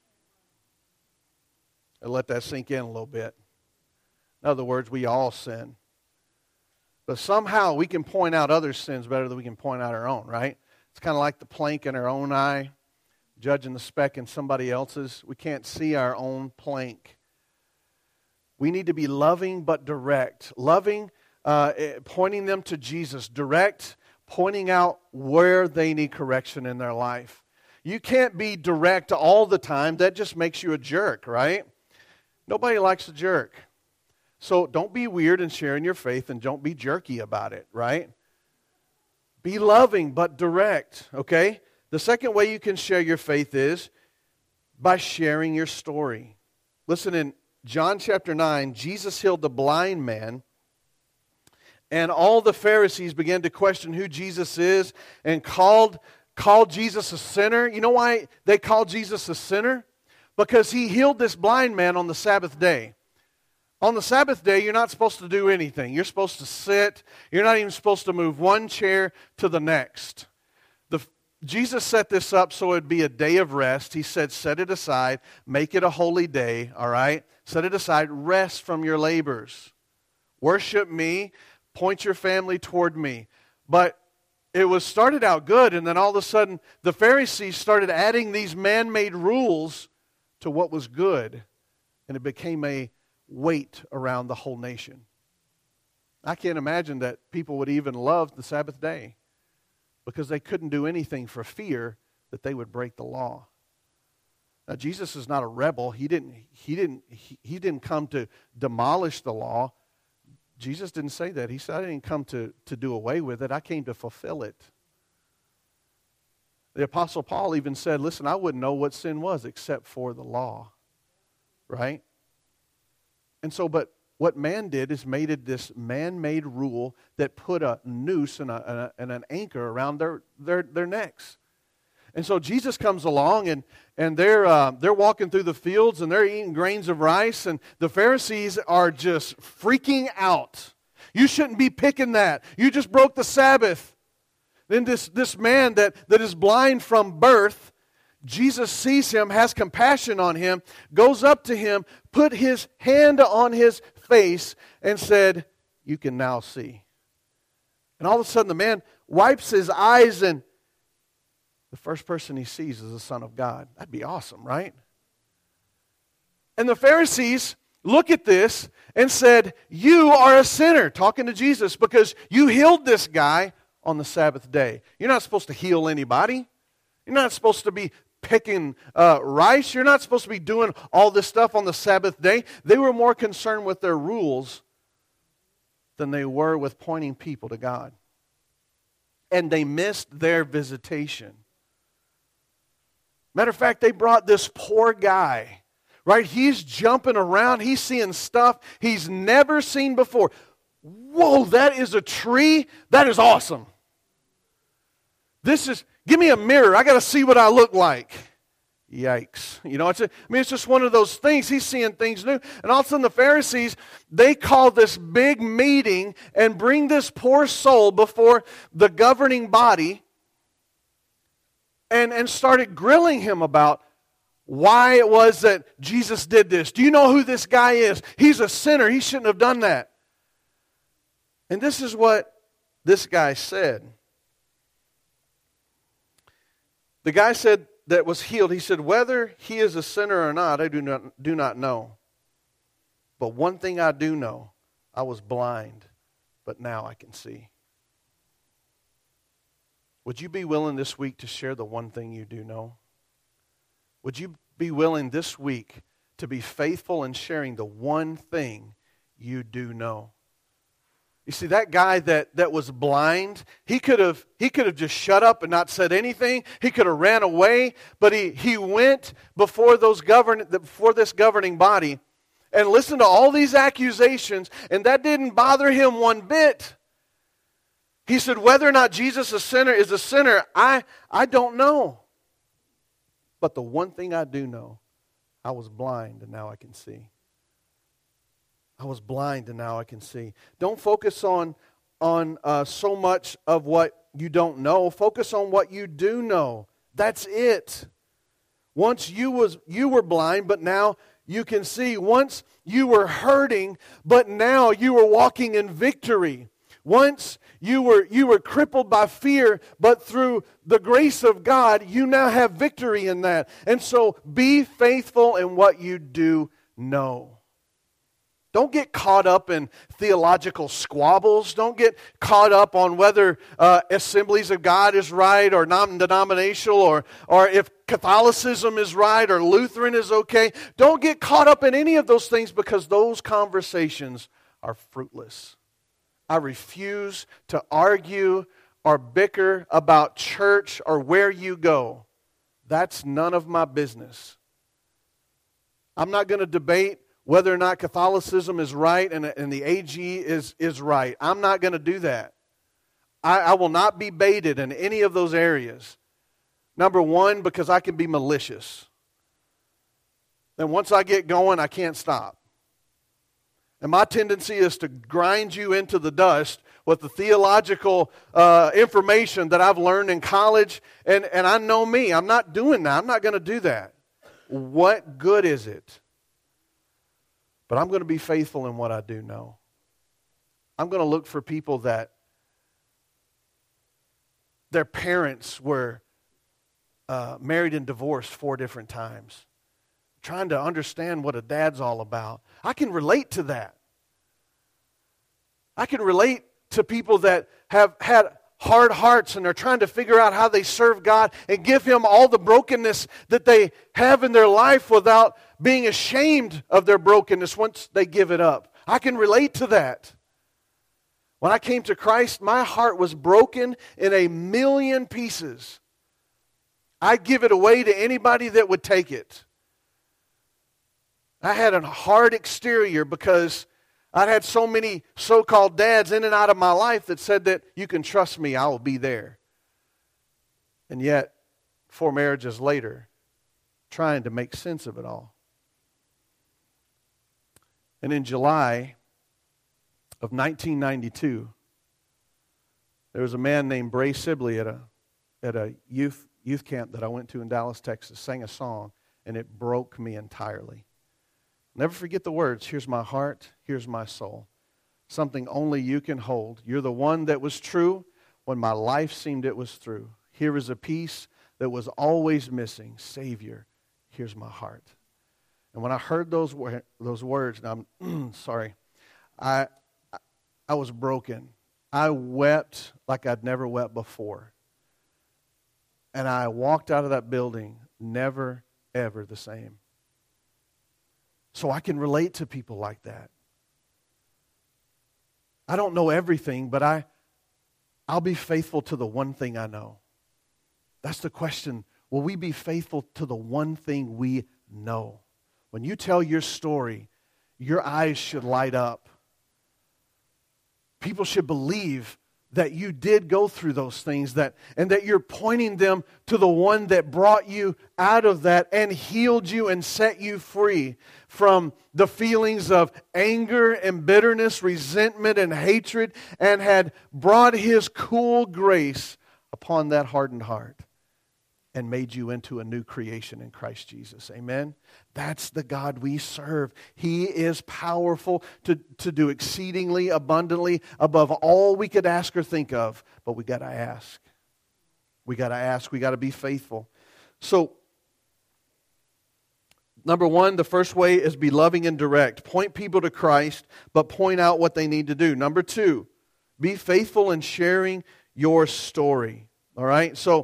And let that sink in a little bit. In other words, we all sin. But somehow we can point out others' sins better than we can point out our own, right? It's kind of like the plank in our own eye, judging the speck in somebody else's. We can't see our own plank. We need to be loving but direct. Loving, uh, pointing them to Jesus. Direct, pointing out where they need correction in their life. You can't be direct all the time. That just makes you a jerk, right? Nobody likes a jerk. So don't be weird in sharing your faith and don't be jerky about it, right? Be loving but direct, okay? The second way you can share your faith is by sharing your story. Listen, in John chapter nine, Jesus healed the blind man, and all the Pharisees began to question who Jesus is and called, called Jesus a sinner. You know why they called Jesus a sinner? Because he healed this blind man on the Sabbath day. On the Sabbath day, you're not supposed to do anything. You're supposed to sit. You're not even supposed to move one chair to the next. The, Jesus set this up so it would be a day of rest. He said, set it aside, make it a holy day, all right? Set it aside, rest from your labors. Worship me, point your family toward me. But it was started out good, and then all of a sudden, the Pharisees started adding these man-made rules to what was good, and it became a weight around the whole nation. I can't imagine that people would even love the Sabbath day because they couldn't do anything for fear that they would break the law. Now, Jesus is not a rebel. He didn't, he didn't, he, he didn't come to demolish the law. Jesus didn't say that. He said, I didn't come to, to do away with it. I came to fulfill it. The Apostle Paul even said, listen, I wouldn't know what sin was except for the law. Right? And so, but what man did is made it this man-made rule that put a noose and, a, and, a, and an anchor around their, their, their necks. And so Jesus comes along, and, and they're, uh, they're walking through the fields, and they're eating grains of rice, and the Pharisees are just freaking out. You shouldn't be picking that. You just broke the Sabbath. Then this, this man that, that is blind from birth, Jesus sees him, has compassion on him, goes up to him, put his hand on his face, and said, you can now see. And all of a sudden the man wipes his eyes, and the first person he sees is the Son of God. That'd be awesome, right? And the Pharisees look at this and said, you are a sinner, talking to Jesus, because you healed this guy on the Sabbath day. You're not supposed to heal anybody. You're not supposed to be picking uh, rice. You're not supposed to be doing all this stuff on the Sabbath day. They were more concerned with their rules than they were with pointing people to God. And they missed their visitation. Matter of fact, they brought this poor guy, right? He's jumping around. He's seeing stuff he's never seen before. Whoa, that is a tree? That is awesome. This is, give me a mirror. I got to see what I look like. Yikes. You know, it's a, I mean, it's just one of those things. He's seeing things new. And all of a sudden the Pharisees, they call this big meeting and bring this poor soul before the governing body and, and started grilling him about why it was that Jesus did this. Do you know who this guy is? He's a sinner. He shouldn't have done that. And this is what this guy said. The guy said that was healed, he said, whether he is a sinner or not, I do not, do not know. But one thing I do know, I was blind, but now I can see. Would you be willing this week to share the one thing you do know? Would you be willing this week to be faithful in sharing the one thing you do know? You see, that guy that, that was blind, he could have he could have just shut up and not said anything. He could have ran away, but he, he went before those govern before this governing body and listened to all these accusations, and that didn't bother him one bit. He said, whether or not Jesus is a sinner is a sinner, I, I don't know. But the one thing I do know, I was blind and now I can see. I was blind and now I can see. Don't focus on, on uh, so much of what you don't know. Focus on what you do know. That's it. Once you was you were blind, but now you can see. Once you were hurting, but now you were walking in victory. Once you were you were crippled by fear, but through the grace of God, you now have victory in that. And so be faithful in what you do know. Don't get caught up in theological squabbles. Don't get caught up on whether uh, Assemblies of God is right or non-denominational, or, or if Catholicism is right or Lutheran is okay. Don't get caught up in any of those things, because those conversations are fruitless. I refuse to argue or bicker about church or where you go. That's none of my business. I'm not going to debate whether or not Catholicism is right and, and the A G is, is right. I'm not going to do that. I, I will not be baited in any of those areas. Number one, because I can be malicious. And once I get going, I can't stop. And my tendency is to grind you into the dust with the theological uh, information that I've learned in college. And, and I know me. I'm not doing that. I'm not going to do that. What good is it? But I'm going to be faithful in what I do know. I'm going to look for people that their parents were uh, married and divorced four different times. Trying to understand what a dad's all about. I can relate to that. I can relate to people that have had hard hearts and they're trying to figure out how they serve God and give Him all the brokenness that they have in their life without being ashamed of their brokenness once they give it up. I can relate to that. When I came to Christ, my heart was broken in a million pieces. I'd give it away to anybody that would take it. I had a hard exterior because I'd had so many so-called dads in and out of my life that said that you can trust me, I will be there. And yet, four marriages later, trying to make sense of it all. And in July of nineteen ninety-two, there was a man named Bray Sibley at a at a youth youth camp that I went to in Dallas, Texas, sang a song, and it broke me entirely. Never forget the words, here's my heart, here's my soul. Something only you can hold. You're the one that was true when my life seemed it was through. Here is a piece that was always missing. Savior, here's my heart. And when I heard those those words, and I'm sorry, I I was broken. I wept like I'd never wept before. And I walked out of that building never, ever the same. So I can relate to people like that. I don't know everything, but I, I'll be faithful to the one thing I know. That's the question. Will we be faithful to the one thing we know? When you tell your story, your eyes should light up. People should believe that you did go through those things, that and that you're pointing them to the one that brought you out of that and healed you and set you free from the feelings of anger and bitterness, resentment and hatred, and had brought His cool grace upon that hardened heart and made you into a new creation in Christ Jesus. Amen? That's the God we serve. He is powerful to, to do exceedingly abundantly above all we could ask or think of. But we got to ask. We got to ask. We got to be faithful. So, number one, the first way is be loving and direct. Point people to Christ, but point out what they need to do. Number two, be faithful in sharing your story. All right? So,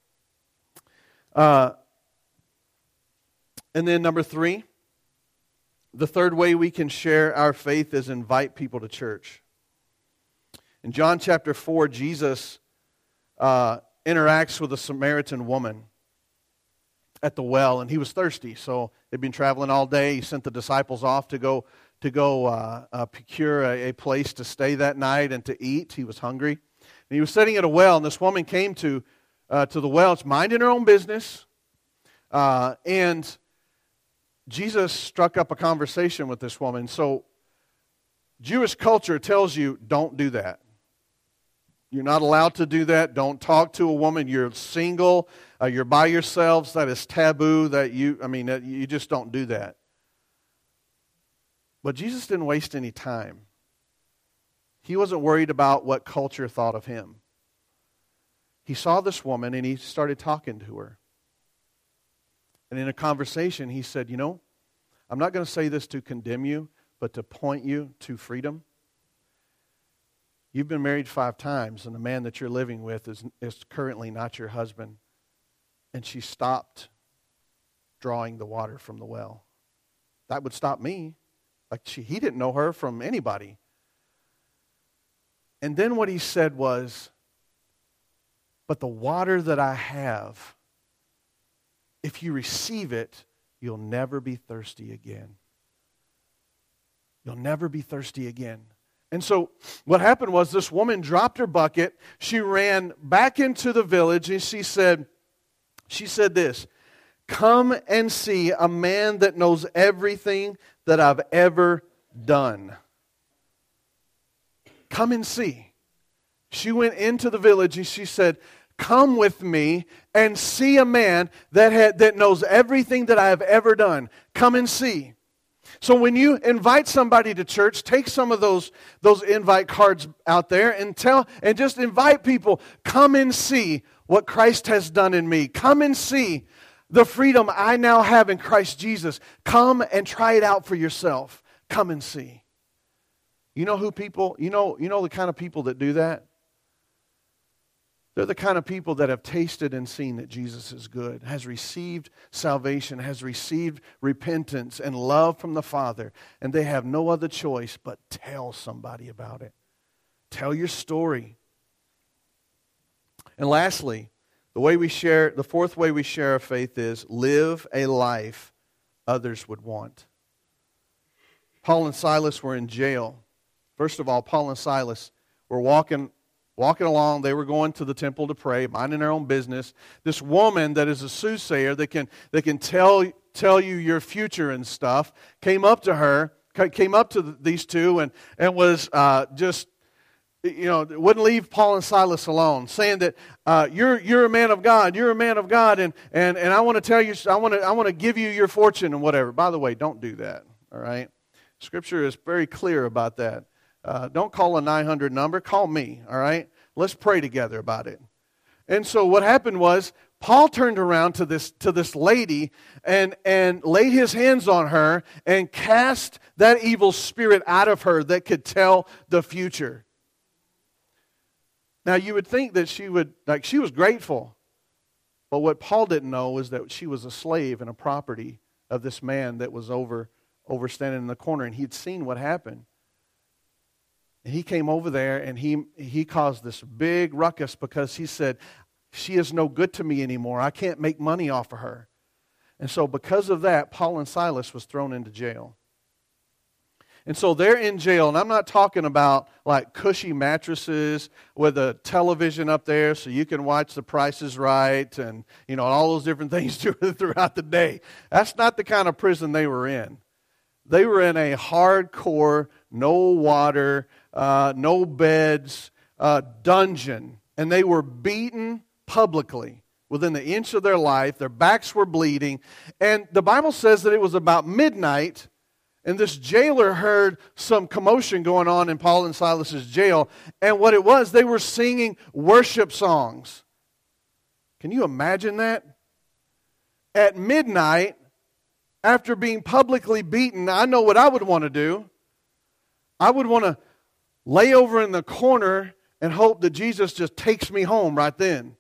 Uh, and then number three, the third way we can share our faith is invite people to church. In John chapter four, Jesus uh, interacts with a Samaritan woman at the well, and he was thirsty, so they'd been traveling all day. He sent the disciples off to go to go uh, uh, procure a, a place to stay that night and to eat. He was hungry, and he was sitting at a well, and this woman came to Uh, to the well. It's minding her own business. Uh, and Jesus struck up a conversation with this woman. So Jewish culture tells you, don't do that. You're not allowed to do that. Don't talk to a woman. You're single. Uh, you're by yourselves. That is taboo. That you, I mean, that you just don't do that. But Jesus didn't waste any time. He wasn't worried about what culture thought of him. He saw this woman and he started talking to her. And in a conversation, he said, you know, I'm not going to say this to condemn you, but to point you to freedom. You've been married five times, and the man that you're living with is, is currently not your husband. And she stopped drawing the water from the well. That would stop me. Like she, he didn't know her from anybody. And then what he said was, but the water that I have, if you receive it, you'll never be thirsty again. You'll never be thirsty again. And so what happened was this woman dropped her bucket. She ran back into the village and she said, she said this, come and see a man that knows everything that I've ever done. Come and see. She went into the village and she said, come with me and see a man that had, that knows everything that I have ever done. Come and see. So when you invite somebody to church, take some of those, those invite cards out there and tell and just invite people, come and see what Christ has done in me. Come and see the freedom I now have in Christ Jesus. Come and try it out for yourself. Come and see. You know who people, you know, you know the kind of people that do that? They're the kind of people that have tasted and seen that Jesus is good, has received salvation, has received repentance and love from the Father, and they have no other choice but tell somebody about it. Tell your story. And lastly, the way we share, the fourth way we share our faith is live a life others would want. Paul and Silas were in jail. First of all, Paul and Silas were walking Walking along, they were going to the temple to pray, minding their own business. This woman that is a soothsayer that can that can tell tell you your future and stuff came up to her, came up to these two, and and was uh, just you know wouldn't leave Paul and Silas alone, saying that uh, you're you're a man of God, you're a man of God, and and and I want to tell you, I want to I want to give you your fortune and whatever. By the way, don't do that. All right, Scripture is very clear about that. Uh, don't call a nine hundred number. Call me, all right? Let's pray together about it. And so what happened was, Paul turned around to this to this lady and, and laid his hands on her and cast that evil spirit out of her that could tell the future. Now, you would think that she would, like, she was grateful. But what Paul didn't know was that she was a slave and a property of this man that was over, over standing in the corner, and he'd seen what happened. He came over there and he he caused this big ruckus because he said, she is no good to me anymore. I can't make money off of her. And so because of that, Paul and Silas was thrown into jail. And so they're in jail, and I'm not talking about like cushy mattresses with a television up there so you can watch The Price is Right and you know all those different things throughout the day. That's not the kind of prison they were in. They were in a hardcore, no water, uh, no beds, uh, dungeon. And they were beaten publicly within the inch of their life. Their backs were bleeding. And the Bible says that it was about midnight, and this jailer heard some commotion going on in Paul and Silas's jail. And what it was, they were singing worship songs. Can you imagine that? At midnight, after being publicly beaten, I know what I would want to do. I would want to lay over in the corner and hope that Jesus just takes me home right then.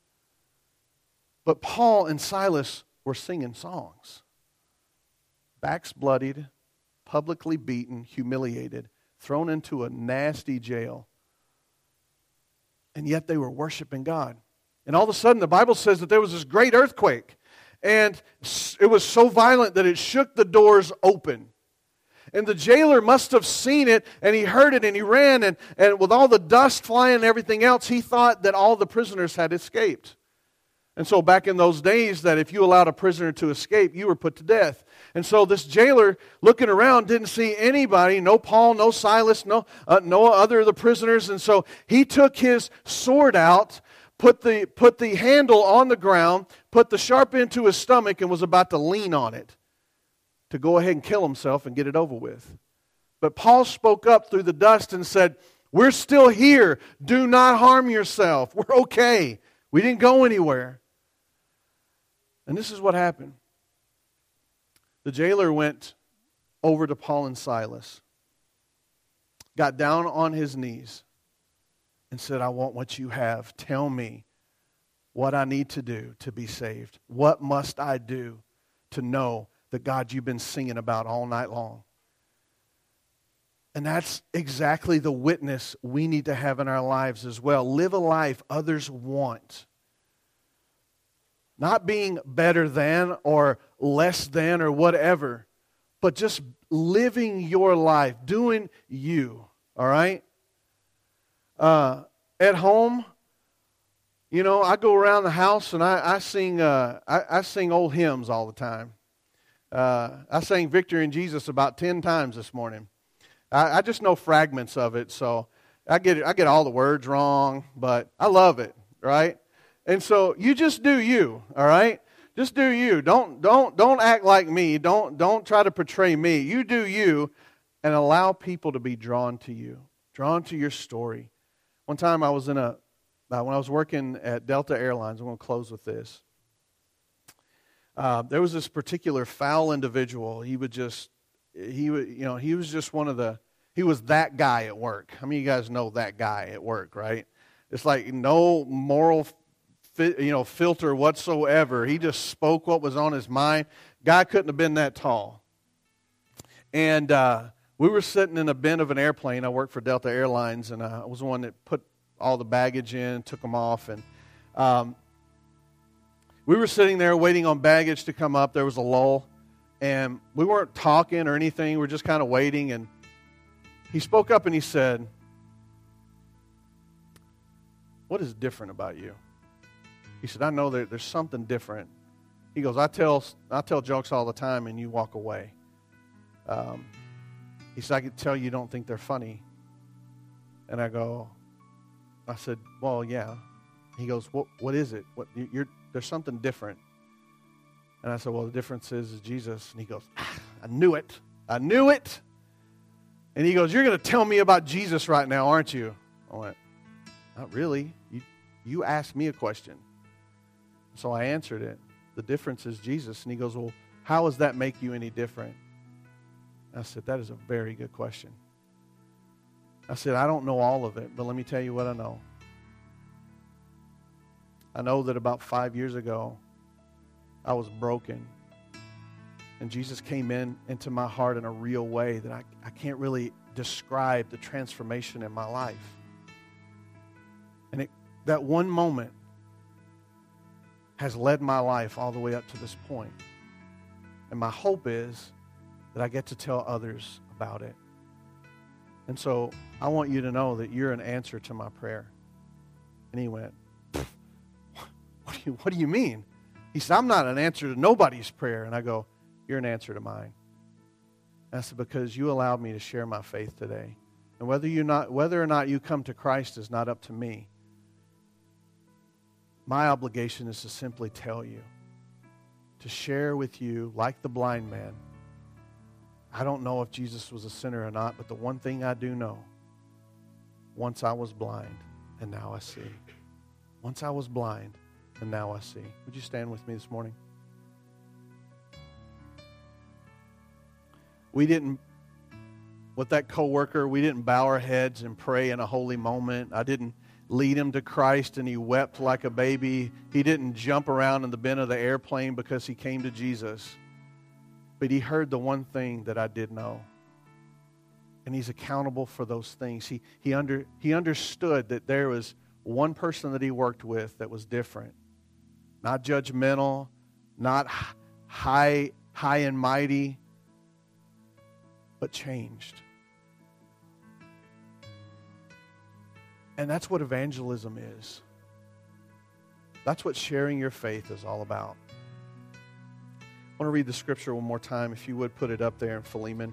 But Paul and Silas were singing songs. Backs bloodied, publicly beaten, humiliated, thrown into a nasty jail. And yet they were worshiping God. And all of a sudden the Bible says that there was this great earthquake. And it was so violent that it shook the doors open. And the jailer must have seen it, and he heard it, and he ran, and, and with all the dust flying and everything else, he thought that all the prisoners had escaped. And so back in those days, that if you allowed a prisoner to escape, you were put to death. And so this jailer, looking around, didn't see anybody, no Paul, no Silas, no, uh, no other of the prisoners. And so he took his sword out, put the, put the handle on the ground, put the sharp end to his stomach, and was about to lean on it to go ahead and kill himself and get it over with. But Paul spoke up through the dust and said, we're still here. Do not harm yourself. We're okay. We didn't go anywhere. And this is what happened. The jailer went over to Paul and Silas, got down on his knees, and said, I want what you have. Tell me what I need to do to be saved. What must I do to know the God you've been singing about all night long? And that's exactly the witness we need to have in our lives as well. Live a life others want. Not being better than or less than or whatever, but just living your life, doing you, all right? Uh, at home, you know, I go around the house and I, I sing uh, I, I sing old hymns all the time. Uh, I sang Victory in Jesus about ten times this morning. I, I just know fragments of it, so I get I get all the words wrong, but I love it, right? And so you just do you, all right? Just do you. Don't don't don't act like me. Don't don't try to portray me. You do you, and allow people to be drawn to you, drawn to your story. One time I was in a uh, when I was working at Delta Airlines. I'm going to close with this. Uh, there was this particular foul individual. He would just he would you know he was just one of the he was that guy at work. How many of you guys know that guy at work? Right? It's like no moral you know, filter whatsoever. He just spoke what was on his mind. Guy couldn't have been that tall. And uh, we were sitting in a bin of an airplane. I worked for Delta Airlines, and uh, I was the one that put all the baggage in, took them off. And um, we were sitting there waiting on baggage to come up. There was a lull, and we weren't talking or anything. We were just kind of waiting. And he spoke up and he said, "What is different about you?" He said, I know that there's something different. He goes, I tell I tell jokes all the time and you walk away. Um, he said, I can tell you don't think they're funny. And I go, I said, well, yeah. He goes, what What is it? What you're There's something different. And I said, well, the difference is, is Jesus. And he goes, ah, I knew it. I knew it. And he goes, you're going to tell me about Jesus right now, aren't you? I went, not really. You, you asked me a question. So I answered it. The difference is Jesus. And he goes, well, how does that make you any different? I said, that is a very good question. I said, I don't know all of it, but let me tell you what I know. I know that about five years ago, I was broken. And Jesus came in into my heart in a real way that I, I can't really describe the transformation in my life. And it, that one moment has led my life all the way up to this point. And my hope is that I get to tell others about it. And so I want you to know that you're an answer to my prayer. And he went, what do you, what do you mean? He said, I'm not an answer to nobody's prayer. And I go, you're an answer to mine. And I said, because you allowed me to share my faith today. And whether you not whether or not you come to Christ is not up to me. My obligation is to simply tell you, to share with you, like the blind man. I don't know if Jesus was a sinner or not, but the one thing I do know, once I was blind, and now I see. Once I was blind, and now I see. Would you stand with me this morning? We didn't, with that coworker, we didn't bow our heads and pray in a holy moment. I didn't lead him to Christ and he wept like a baby. He didn't jump around in the bin of the airplane because he came to Jesus. But he heard the one thing that I did know. And he's accountable for those things. He, he, under, he understood that there was one person that he worked with that was different. Not judgmental, not high, high and mighty, but changed. And that's what evangelism is. That's what sharing your faith is all about. I want to read the scripture one more time. If you would put it up there in Philemon.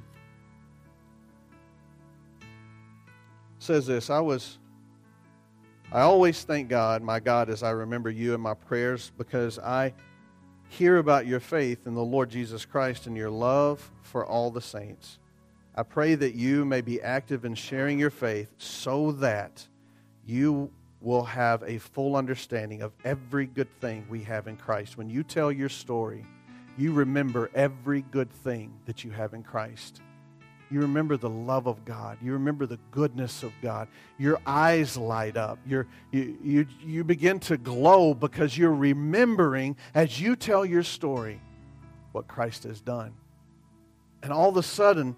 It says this, I was, I always thank God, my God, as I remember you in my prayers, because I hear about your faith in the Lord Jesus Christ and your love for all the saints. I pray that you may be active in sharing your faith so that you will have a full understanding of every good thing we have in Christ. When you tell your story, you remember every good thing that you have in Christ. You remember the love of God. You remember the goodness of God. Your eyes light up. You're, you, you, you begin to glow because you're remembering, as you tell your story, what Christ has done. And all of a sudden,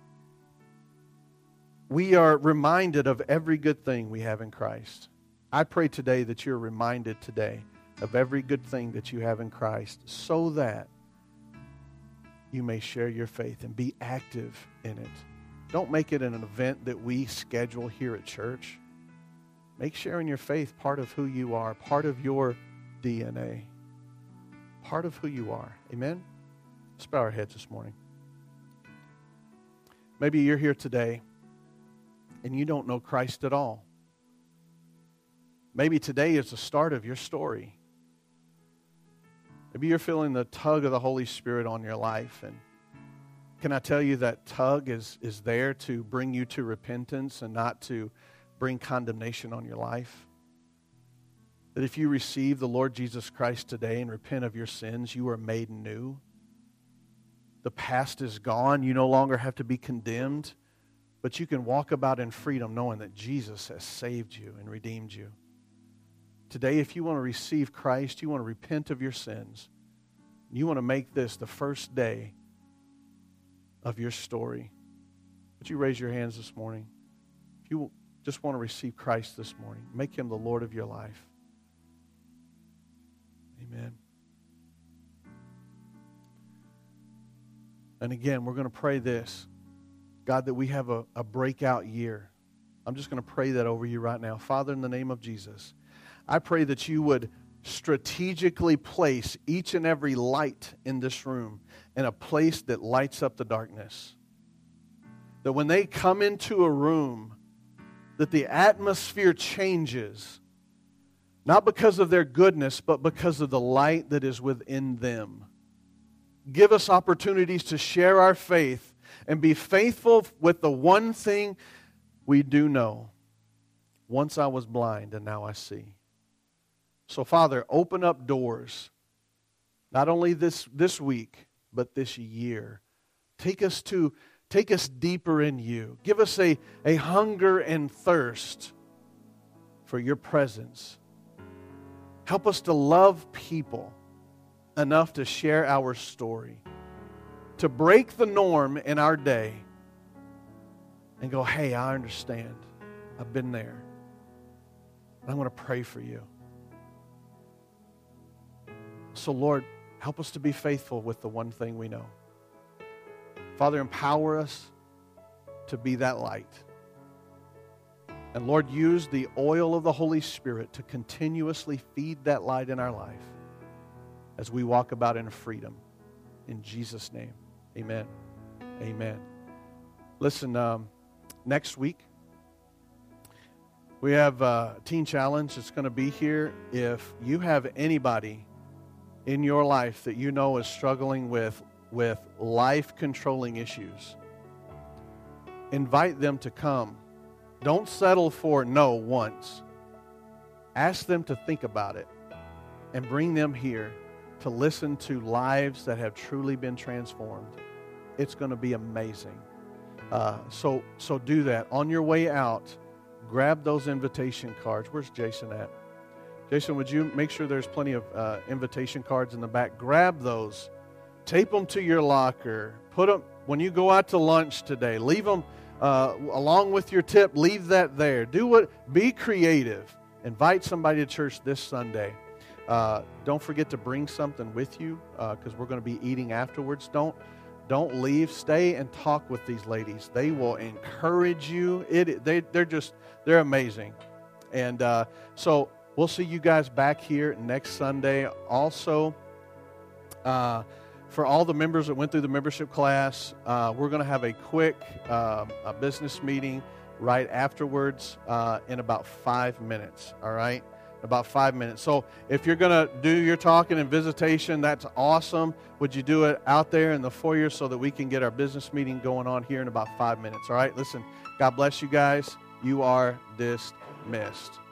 we are reminded of every good thing we have in Christ. I pray today that you're reminded today of every good thing that you have in Christ so that you may share your faith and be active in it. Don't make it an event that we schedule here at church. Make sharing your faith part of who you are, part of your D N A, part of who you are. Amen? Let's bow our heads this morning. Maybe you're here today and you don't know Christ at all. Maybe today is the start of your story. Maybe you're feeling the tug of the Holy Spirit on your life. And can I tell you that tug is, is there to bring you to repentance and not to bring condemnation on your life? That if you receive the Lord Jesus Christ today and repent of your sins, you are made new. The past is gone. You no longer have to be condemned. But you can walk about in freedom knowing that Jesus has saved you and redeemed you. Today, if you want to receive Christ, you want to repent of your sins, you want to make this the first day of your story, would you raise your hands this morning? If you just want to receive Christ this morning, make Him the Lord of your life. Amen. And again, we're going to pray this. God, that we have a, a breakout year. I'm just going to pray that over you right now. Father, in the name of Jesus, I pray that you would strategically place each and every light in this room in a place that lights up the darkness. That when they come into a room, that the atmosphere changes, not because of their goodness, but because of the light that is within them. Give us opportunities to share our faith and be faithful with the one thing we do know. Once I was blind and now I see. So, Father, open up doors, not only this, this week, but this year. Take us to, take us deeper in you. Give us a, a hunger and thirst for your presence. Help us to love people enough to share our story, to break the norm in our day and go, hey, I understand. I've been there. And I'm going to pray for you. So, Lord, help us to be faithful with the one thing we know. Father, empower us to be that light. And, Lord, use the oil of the Holy Spirit to continuously feed that light in our life as we walk about in freedom. In Jesus' name, amen. Amen. Listen, um, next week, we have a teen challenge that's going to be here. If you have anybody in your life that you know is struggling with, with life-controlling issues, invite them to come. Don't settle for no once. Ask them to think about it and bring them here to listen to lives that have truly been transformed. It's going to be amazing. Uh, so, so do that. On your way out, grab those invitation cards. Where's Jason at? Jason, would you make sure there's plenty of uh, invitation cards in the back? Grab those. Tape them to your locker. Put them, when you go out to lunch today, leave them uh, along with your tip. Leave that there. Do what, be creative. Invite somebody to church this Sunday. Uh, don't forget to bring something with you because uh, we're going to be eating afterwards. Don't don't leave. Stay and talk with these ladies. They will encourage you. It they they're just they're amazing. And uh, so we'll see you guys back here next Sunday. Also, uh, for all the members that went through the membership class, uh, we're going to have a quick uh, a business meeting right afterwards uh, in about five minutes, all right? About five minutes. So if you're going to do your talking and visitation, that's awesome. Would you do it out there in the foyer so that we can get our business meeting going on here in about five minutes, all right? Listen, God bless you guys. You are dismissed.